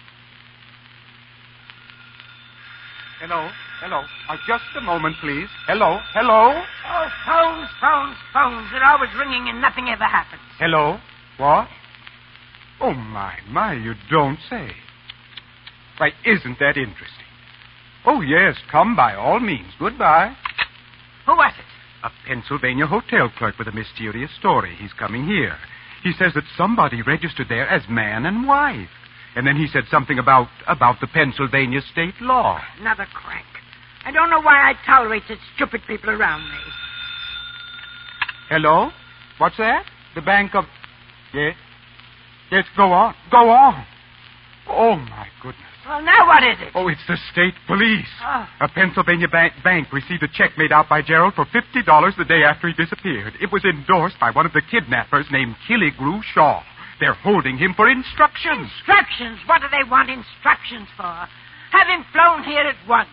Hello, hello. Uh, just a moment, please. Hello, hello. Oh, phones, phones, phones. They're always ringing and nothing ever happens. Hello. What? Oh, my, my, you don't say. Why, isn't that interesting? Oh, yes, come by all means. Goodbye. Who was it? A Pennsylvania hotel clerk with a mysterious story. He's coming here. He says that somebody registered there as man and wife. And then he said something about about the Pennsylvania state law. Another crank. I don't know why I tolerate such stupid people around me. Hello? What's that? The Bank of... Yes? Yes, go on. Go on. Oh, my goodness. Well, now what is it? Oh, it's the state police. Oh. A Pennsylvania bank, bank received a check made out by Gerald for fifty dollars the day after he disappeared. It was endorsed by one of the kidnappers named Killigrew Shaw. They're holding him for instructions. Instructions? What do they want instructions for? Have him flown here at once.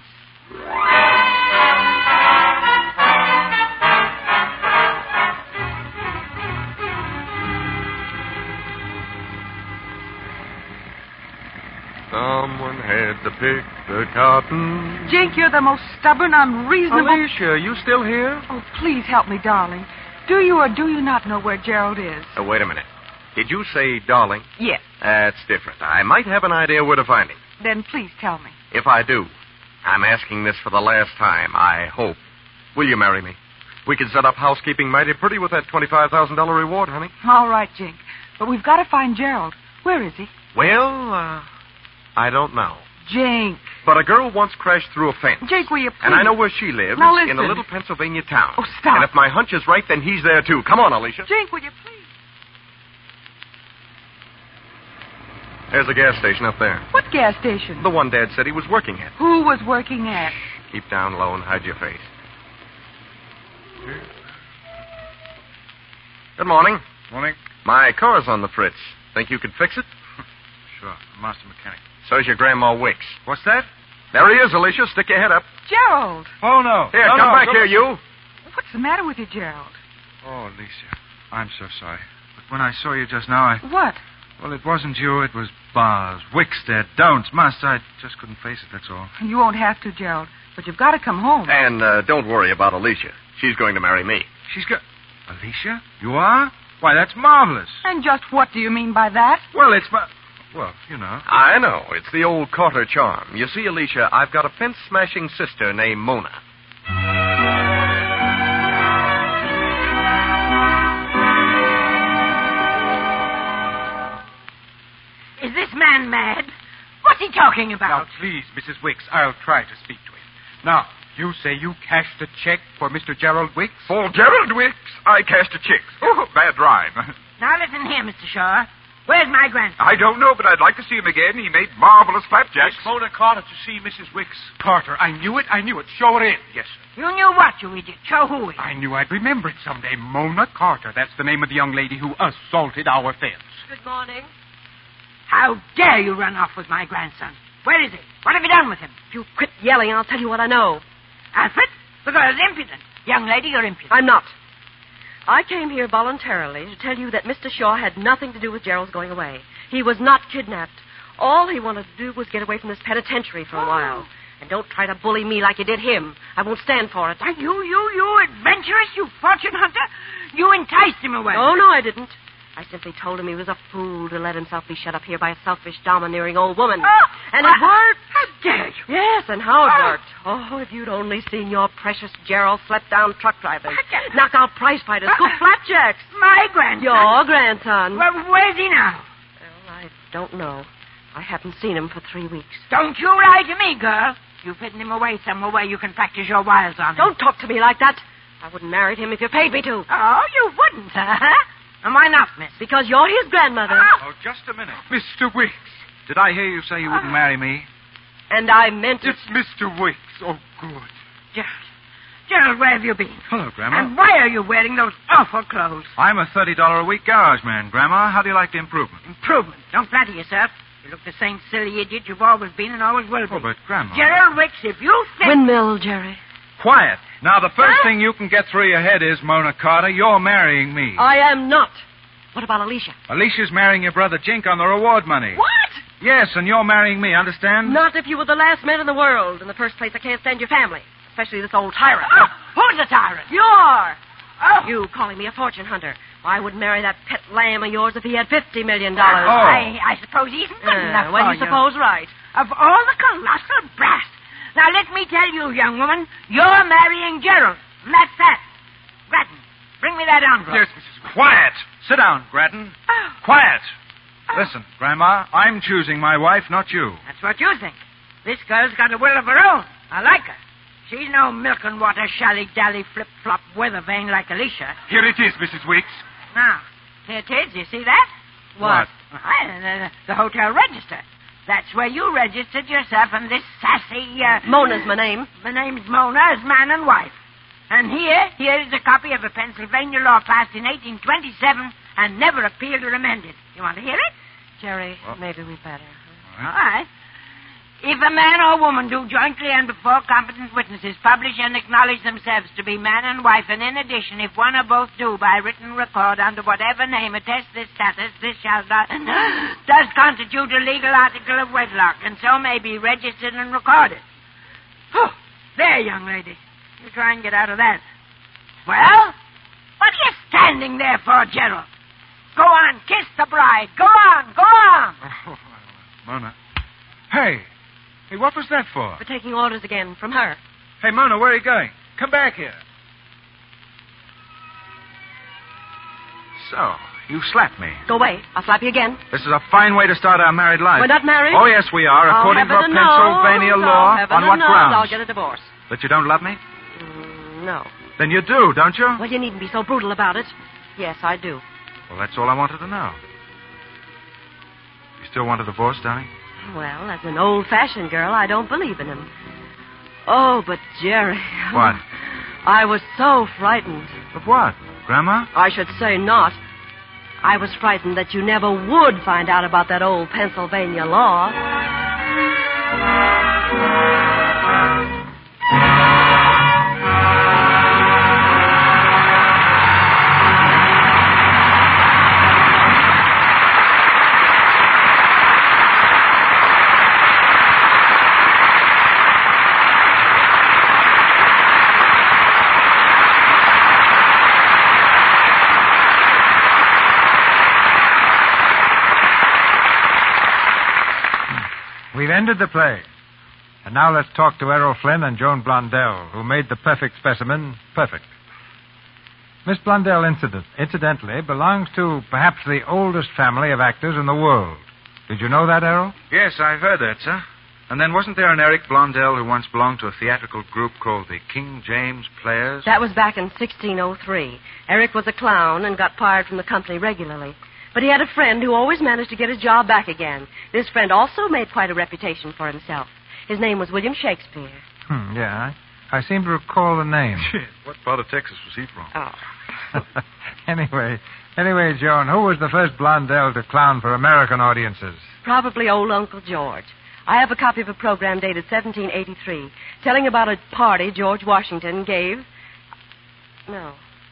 Someone had to pick the cotton. Jake, you're the most stubborn, unreasonable... Alicia, you still here? Oh, please help me, darling. Do you or do you not know where Gerald is? Oh, wait a minute. Did you say darling? Yes. That's different. I might have an idea where to find him. Then please tell me. If I do, I'm asking this for the last time, I hope. Will you marry me? We could set up housekeeping mighty pretty with that twenty-five thousand dollars reward, honey. All right, Jink. But we've got to find Gerald. Where is he? Well, uh, I don't know. Jink. But a girl once crashed through a fence. Jink, will you please? And I know where she lives. Now listen. In a little Pennsylvania town. Oh, stop. And if my hunch is right, then he's there, too. Come on, Alicia. Jink, will you please? There's a gas station up there. What gas station? The one Dad said he was working at. Who was working at? Keep down low and hide your face. Good morning. Morning. My car's on the fritz. Think you could fix it? Sure. I'm master mechanic. So's your Grandma Wicks. What's that? There he is, Alicia. Stick your head up. Gerald. Oh, no. Here, no, come no, back go here, back. you. What's the matter with you, Gerald? Oh, Alicia. I'm so sorry. But when I saw you just now, I... What? Well, it wasn't you. It was bars. Wicks, Dad. Don'ts. Must. I just couldn't face it, that's all. You won't have to, Gerald. But you've got to come home. And uh, don't worry about Alicia. She's going to marry me. She's got... Alicia? You are? Why, that's marvelous. And just what do you mean by that? Well, it's my... Well, you know. I know. It's the old Carter charm. You see, Alicia, I've got a fence-smashing sister named Mona. Is this man mad? What's he talking about? Now, please, Missus Wicks, I'll try to speak to him. Now, you say you cashed a check for Mister Gerald Wicks? For Gerald Wicks, I cashed a check. Oh, bad rhyme. Now listen here, Mister Shaw. Where's my grandson? I don't know, but I'd like to see him again. He made marvelous flapjacks. Miss Mona Carter to see Missus Wicks. Carter, I knew it, I knew it. Show her in. Yes, sir. You knew what, you idiot? Show who in. I knew I'd remember it someday. Mona Carter. That's the name of the young lady who assaulted our fence. Good morning. How dare you run off with my grandson? Where is he? What have you done with him? If you quit yelling, I'll tell you what I know. Alfred, the girl's impudent. Young lady, you're impudent. I'm not. I came here voluntarily to tell you that Mister Shaw had nothing to do with Gerald's going away. He was not kidnapped. All he wanted to do was get away from this penitentiary for a oh. while. And don't try to bully me like you did him. I won't stand for it. Are you, you, you adventurous, you fortune hunter? You enticed him away. Oh, no, I didn't. I simply told him he was a fool to let himself be shut up here by a selfish, domineering old woman. Oh, and it uh, worked. How dare you? Yes, and how it oh. worked. Oh, if you'd only seen your precious Gerald slap-down truck drivers, knock-out prize fighters, scoop flapjacks. My grandson? Your grandson. Well, where's he now? Well, I don't know. I haven't seen him for three weeks. Don't you lie to me, girl. You've hidden him away somewhere where you can practice your wiles on him. Don't talk to me like that. I wouldn't marry him if you paid me to. Oh, you wouldn't, huh? And why not, miss? Because you're his grandmother. Oh, just a minute. Mister Wicks. Did I hear you say you wouldn't marry me? And I meant it. It's Mister Wicks. Oh, good. Gerald. Gerald, where have you been? Hello, Grandma. And why are you wearing those awful clothes? I'm a thirty dollars a week garage man, Grandma. How do you like the improvement? Improvement? Don't flatter yourself. You look the same silly idiot you've always been and always will be. Oh, but, Grandma... Gerald Wicks, if you think... Windmill, Jerry. Quiet. Now, the first Huh? thing you can get through your head is, Mona Carter, you're marrying me. I am not. What about Alicia? Alicia's marrying your brother Jink on the reward money. What? Yes, and you're marrying me, understand? Not if you were the last man in the world. In the first place, I can't stand your family. Especially this old tyrant. Oh, who's the tyrant? You're. Oh. You calling me a fortune hunter. I wouldn't marry that pet lamb of yours if he had fifty million dollars. Oh. I, I suppose he isn't good Uh, enough when for you suppose right. Of all the colossal brass. Now, let me tell you, young woman, you're marrying Gerald. And that's that. Grattan, bring me that envelope. Yes, Missus Wicks. Quiet. Sit down, Grattan. Oh. Quiet. Listen, Grandma, I'm choosing my wife, not you. That's what you think. This girl's got a will of her own. I like her. She's no milk and water, shally-dally, flip-flop, weather vane like Alicia. Here it is, Missus Wicks. Now, here it is. You see that? What? Why, the, the hotel register. That's where you registered yourself and this sassy... Uh, Mona's my name. My name's Mona as man and wife. And here, here is a copy of a Pennsylvania law passed in eighteen twenty-seven and never appealed or amended. You want to hear it? Jerry, maybe we better. All right. If a man or woman do jointly and before competent witnesses publish and acknowledge themselves to be man and wife, and in addition, if one or both do by written record under whatever name attest this status, this shall not, does constitute a legal article of wedlock, and so may be registered and recorded. Whew. There, young lady. You try and get out of that. Well, what are you standing there for, Gerald? Go on, kiss the bride. Go on, go on. Oh, Mona. Hey. Hey, what was that for? For taking orders again from her. Hey, Mona, where are you going? Come back here. So, you slapped me. Go away. I'll slap you again. This is a fine way to start our married life. We're not married? Oh, yes, we are, Oh, according to heaven Pennsylvania knows. law. Oh, heaven On what knows. grounds? I'll get a divorce. That you don't love me? Mm, no. Then you do, don't you? Well, you needn't be so brutal about it. Yes, I do. Well, that's all I wanted to know. You still want a divorce, darling? Well, as an old-fashioned girl, I don't believe in him. Oh, but Jerry. What? I was so frightened. Of what? Grandma? I should say not. I was frightened that you never would find out about that old Pennsylvania law. We've ended the play. And now let's talk to Errol Flynn and Joan Blondell, who made the perfect specimen perfect. Miss Blondell, incident, incidentally, belongs to perhaps the oldest family of actors in the world. Did you know that, Errol? Yes, I've heard that, sir. And then wasn't there an Eric Blondell who once belonged to a theatrical group called the King James Players? That was back in sixteen oh three. Eric was a clown and got fired from the company regularly. But he had a friend who always managed to get his job back again. This friend also made quite a reputation for himself. His name was William Shakespeare. Hmm, yeah, I, I seem to recall the name. What part of Texas was he from? Oh. anyway, anyway, Joan, who was the first Blondell to clown for American audiences? Probably old Uncle George. I have a copy of a program dated seventeen eighty-three, telling about a party George Washington gave... No.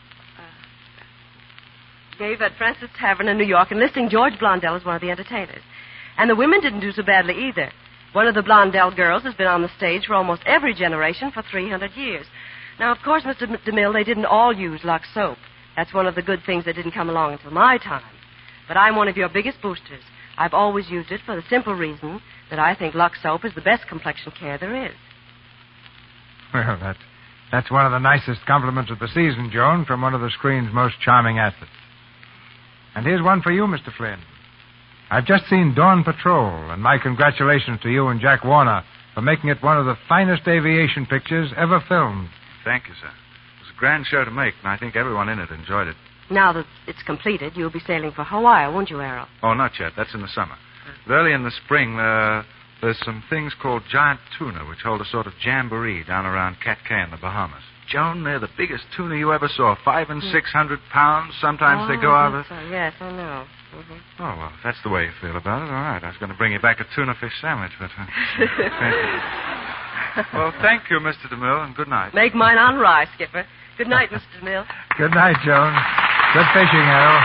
Gave at Francis Tavern in New York, enlisting George Blondell as one of the entertainers. And the women didn't do so badly either. One of the Blondell girls has been on the stage for almost every generation for three hundred years. Now, of course, Mister DeMille, they didn't all use Lux soap. That's one of the good things that didn't come along until my time. But I'm one of your biggest boosters. I've always used it for the simple reason that I think Lux soap is the best complexion care there is. Well, that, that's one of the nicest compliments of the season, Joan, from one of the screen's most charming athletes. And here's one for you, Mister Flynn. I've just seen Dawn Patrol, and my congratulations to you and Jack Warner for making it one of the finest aviation pictures ever filmed. Thank you, sir. It was a grand show to make, and I think everyone in it enjoyed it. Now that it's completed, you'll be sailing for Hawaii, won't you, Errol? Oh, not yet. That's in the summer. But early in the spring, uh, there's some things called giant tuna, which hold a sort of jamboree down around Cat Cay in the Bahamas. Joan, they're the biggest tuna you ever saw. Five and six hundred pounds. Sometimes oh, they go out of... So. Yes, I know. Mm-hmm. Oh, well, if that's the way you feel about it, all right. I was going to bring you back a tuna fish sandwich, but... Uh, thank you. Well, thank you, Mister DeMille, and good night. Make mine on rye, Skipper. Good night, Mister DeMille. Good night, Joan. Good fishing, Errol.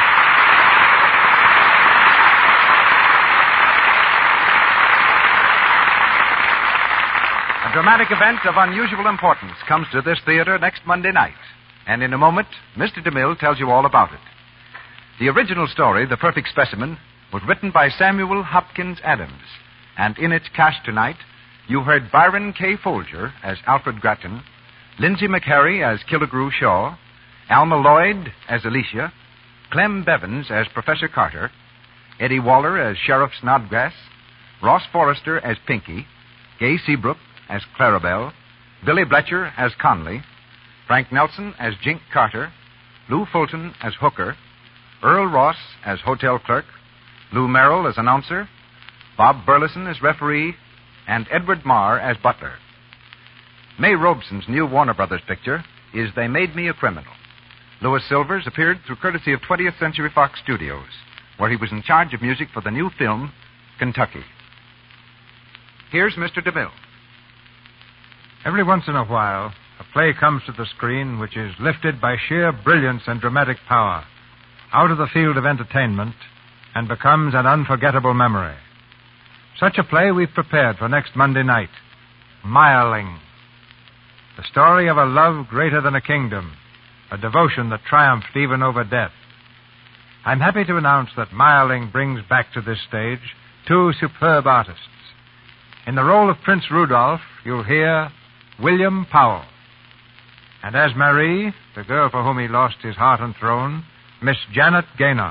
A dramatic event of unusual importance comes to this theater next Monday night. And in a moment, Mister DeMille tells you all about it. The original story, The Perfect Specimen, was written by Samuel Hopkins Adams. And in its cast tonight, you heard Byron K. Folger as Alfred Grattan, Lindsay McHarry as Killigrew Shaw, Alma Lloyd as Alicia, Clem Bevins as Professor Carter, Eddie Waller as Sheriff Snodgrass, Ross Forrester as Pinky, Gay Seabrook as Clarabelle, Billy Bletcher as Conley, Frank Nelson as Jink Carter, Lou Fulton as Hooker, Earl Ross as hotel clerk, Lou Merrill as announcer, Bob Burleson as referee, and Edward Marr as butler. May Robeson's new Warner Brothers picture is They Made Me a Criminal. Louis Silvers appeared through courtesy of twentieth Century Fox Studios, where he was in charge of music for the new film, Kentucky. Here's Mister DeMille. Every once in a while, a play comes to the screen which is lifted by sheer brilliance and dramatic power out of the field of entertainment and becomes an unforgettable memory. Such a play we've prepared for next Monday night, Mireling. The story of a love greater than a kingdom, a devotion that triumphed even over death. I'm happy to announce that Mireling brings back to this stage two superb artists. In the role of Prince Rudolph, you'll hear William Powell. And as Marie, the girl for whom he lost his heart and throne, Miss Janet Gaynor.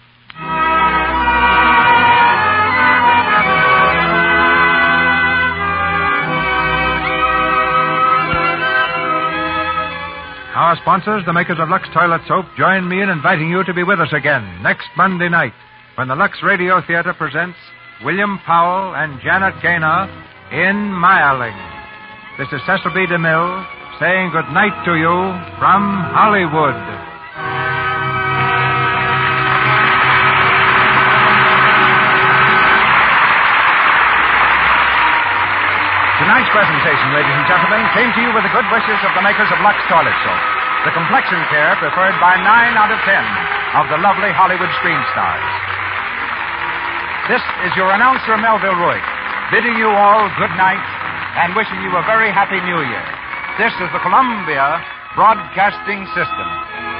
Our sponsors, the makers of Lux Toilet Soap, join me in inviting you to be with us again next Monday night when the Lux Radio Theater presents William Powell and Janet Gaynor in Mireling. This is Cecil B. DeMille saying good night to you from Hollywood. Tonight's presentation, ladies and gentlemen, came to you with the good wishes of the makers of Lux Toilet Soap, the complexion care preferred by nine out of ten of the lovely Hollywood screen stars. This is your announcer, Melville Ruick, bidding you all good night and wishing you a very happy New Year. This is the Columbia Broadcasting System.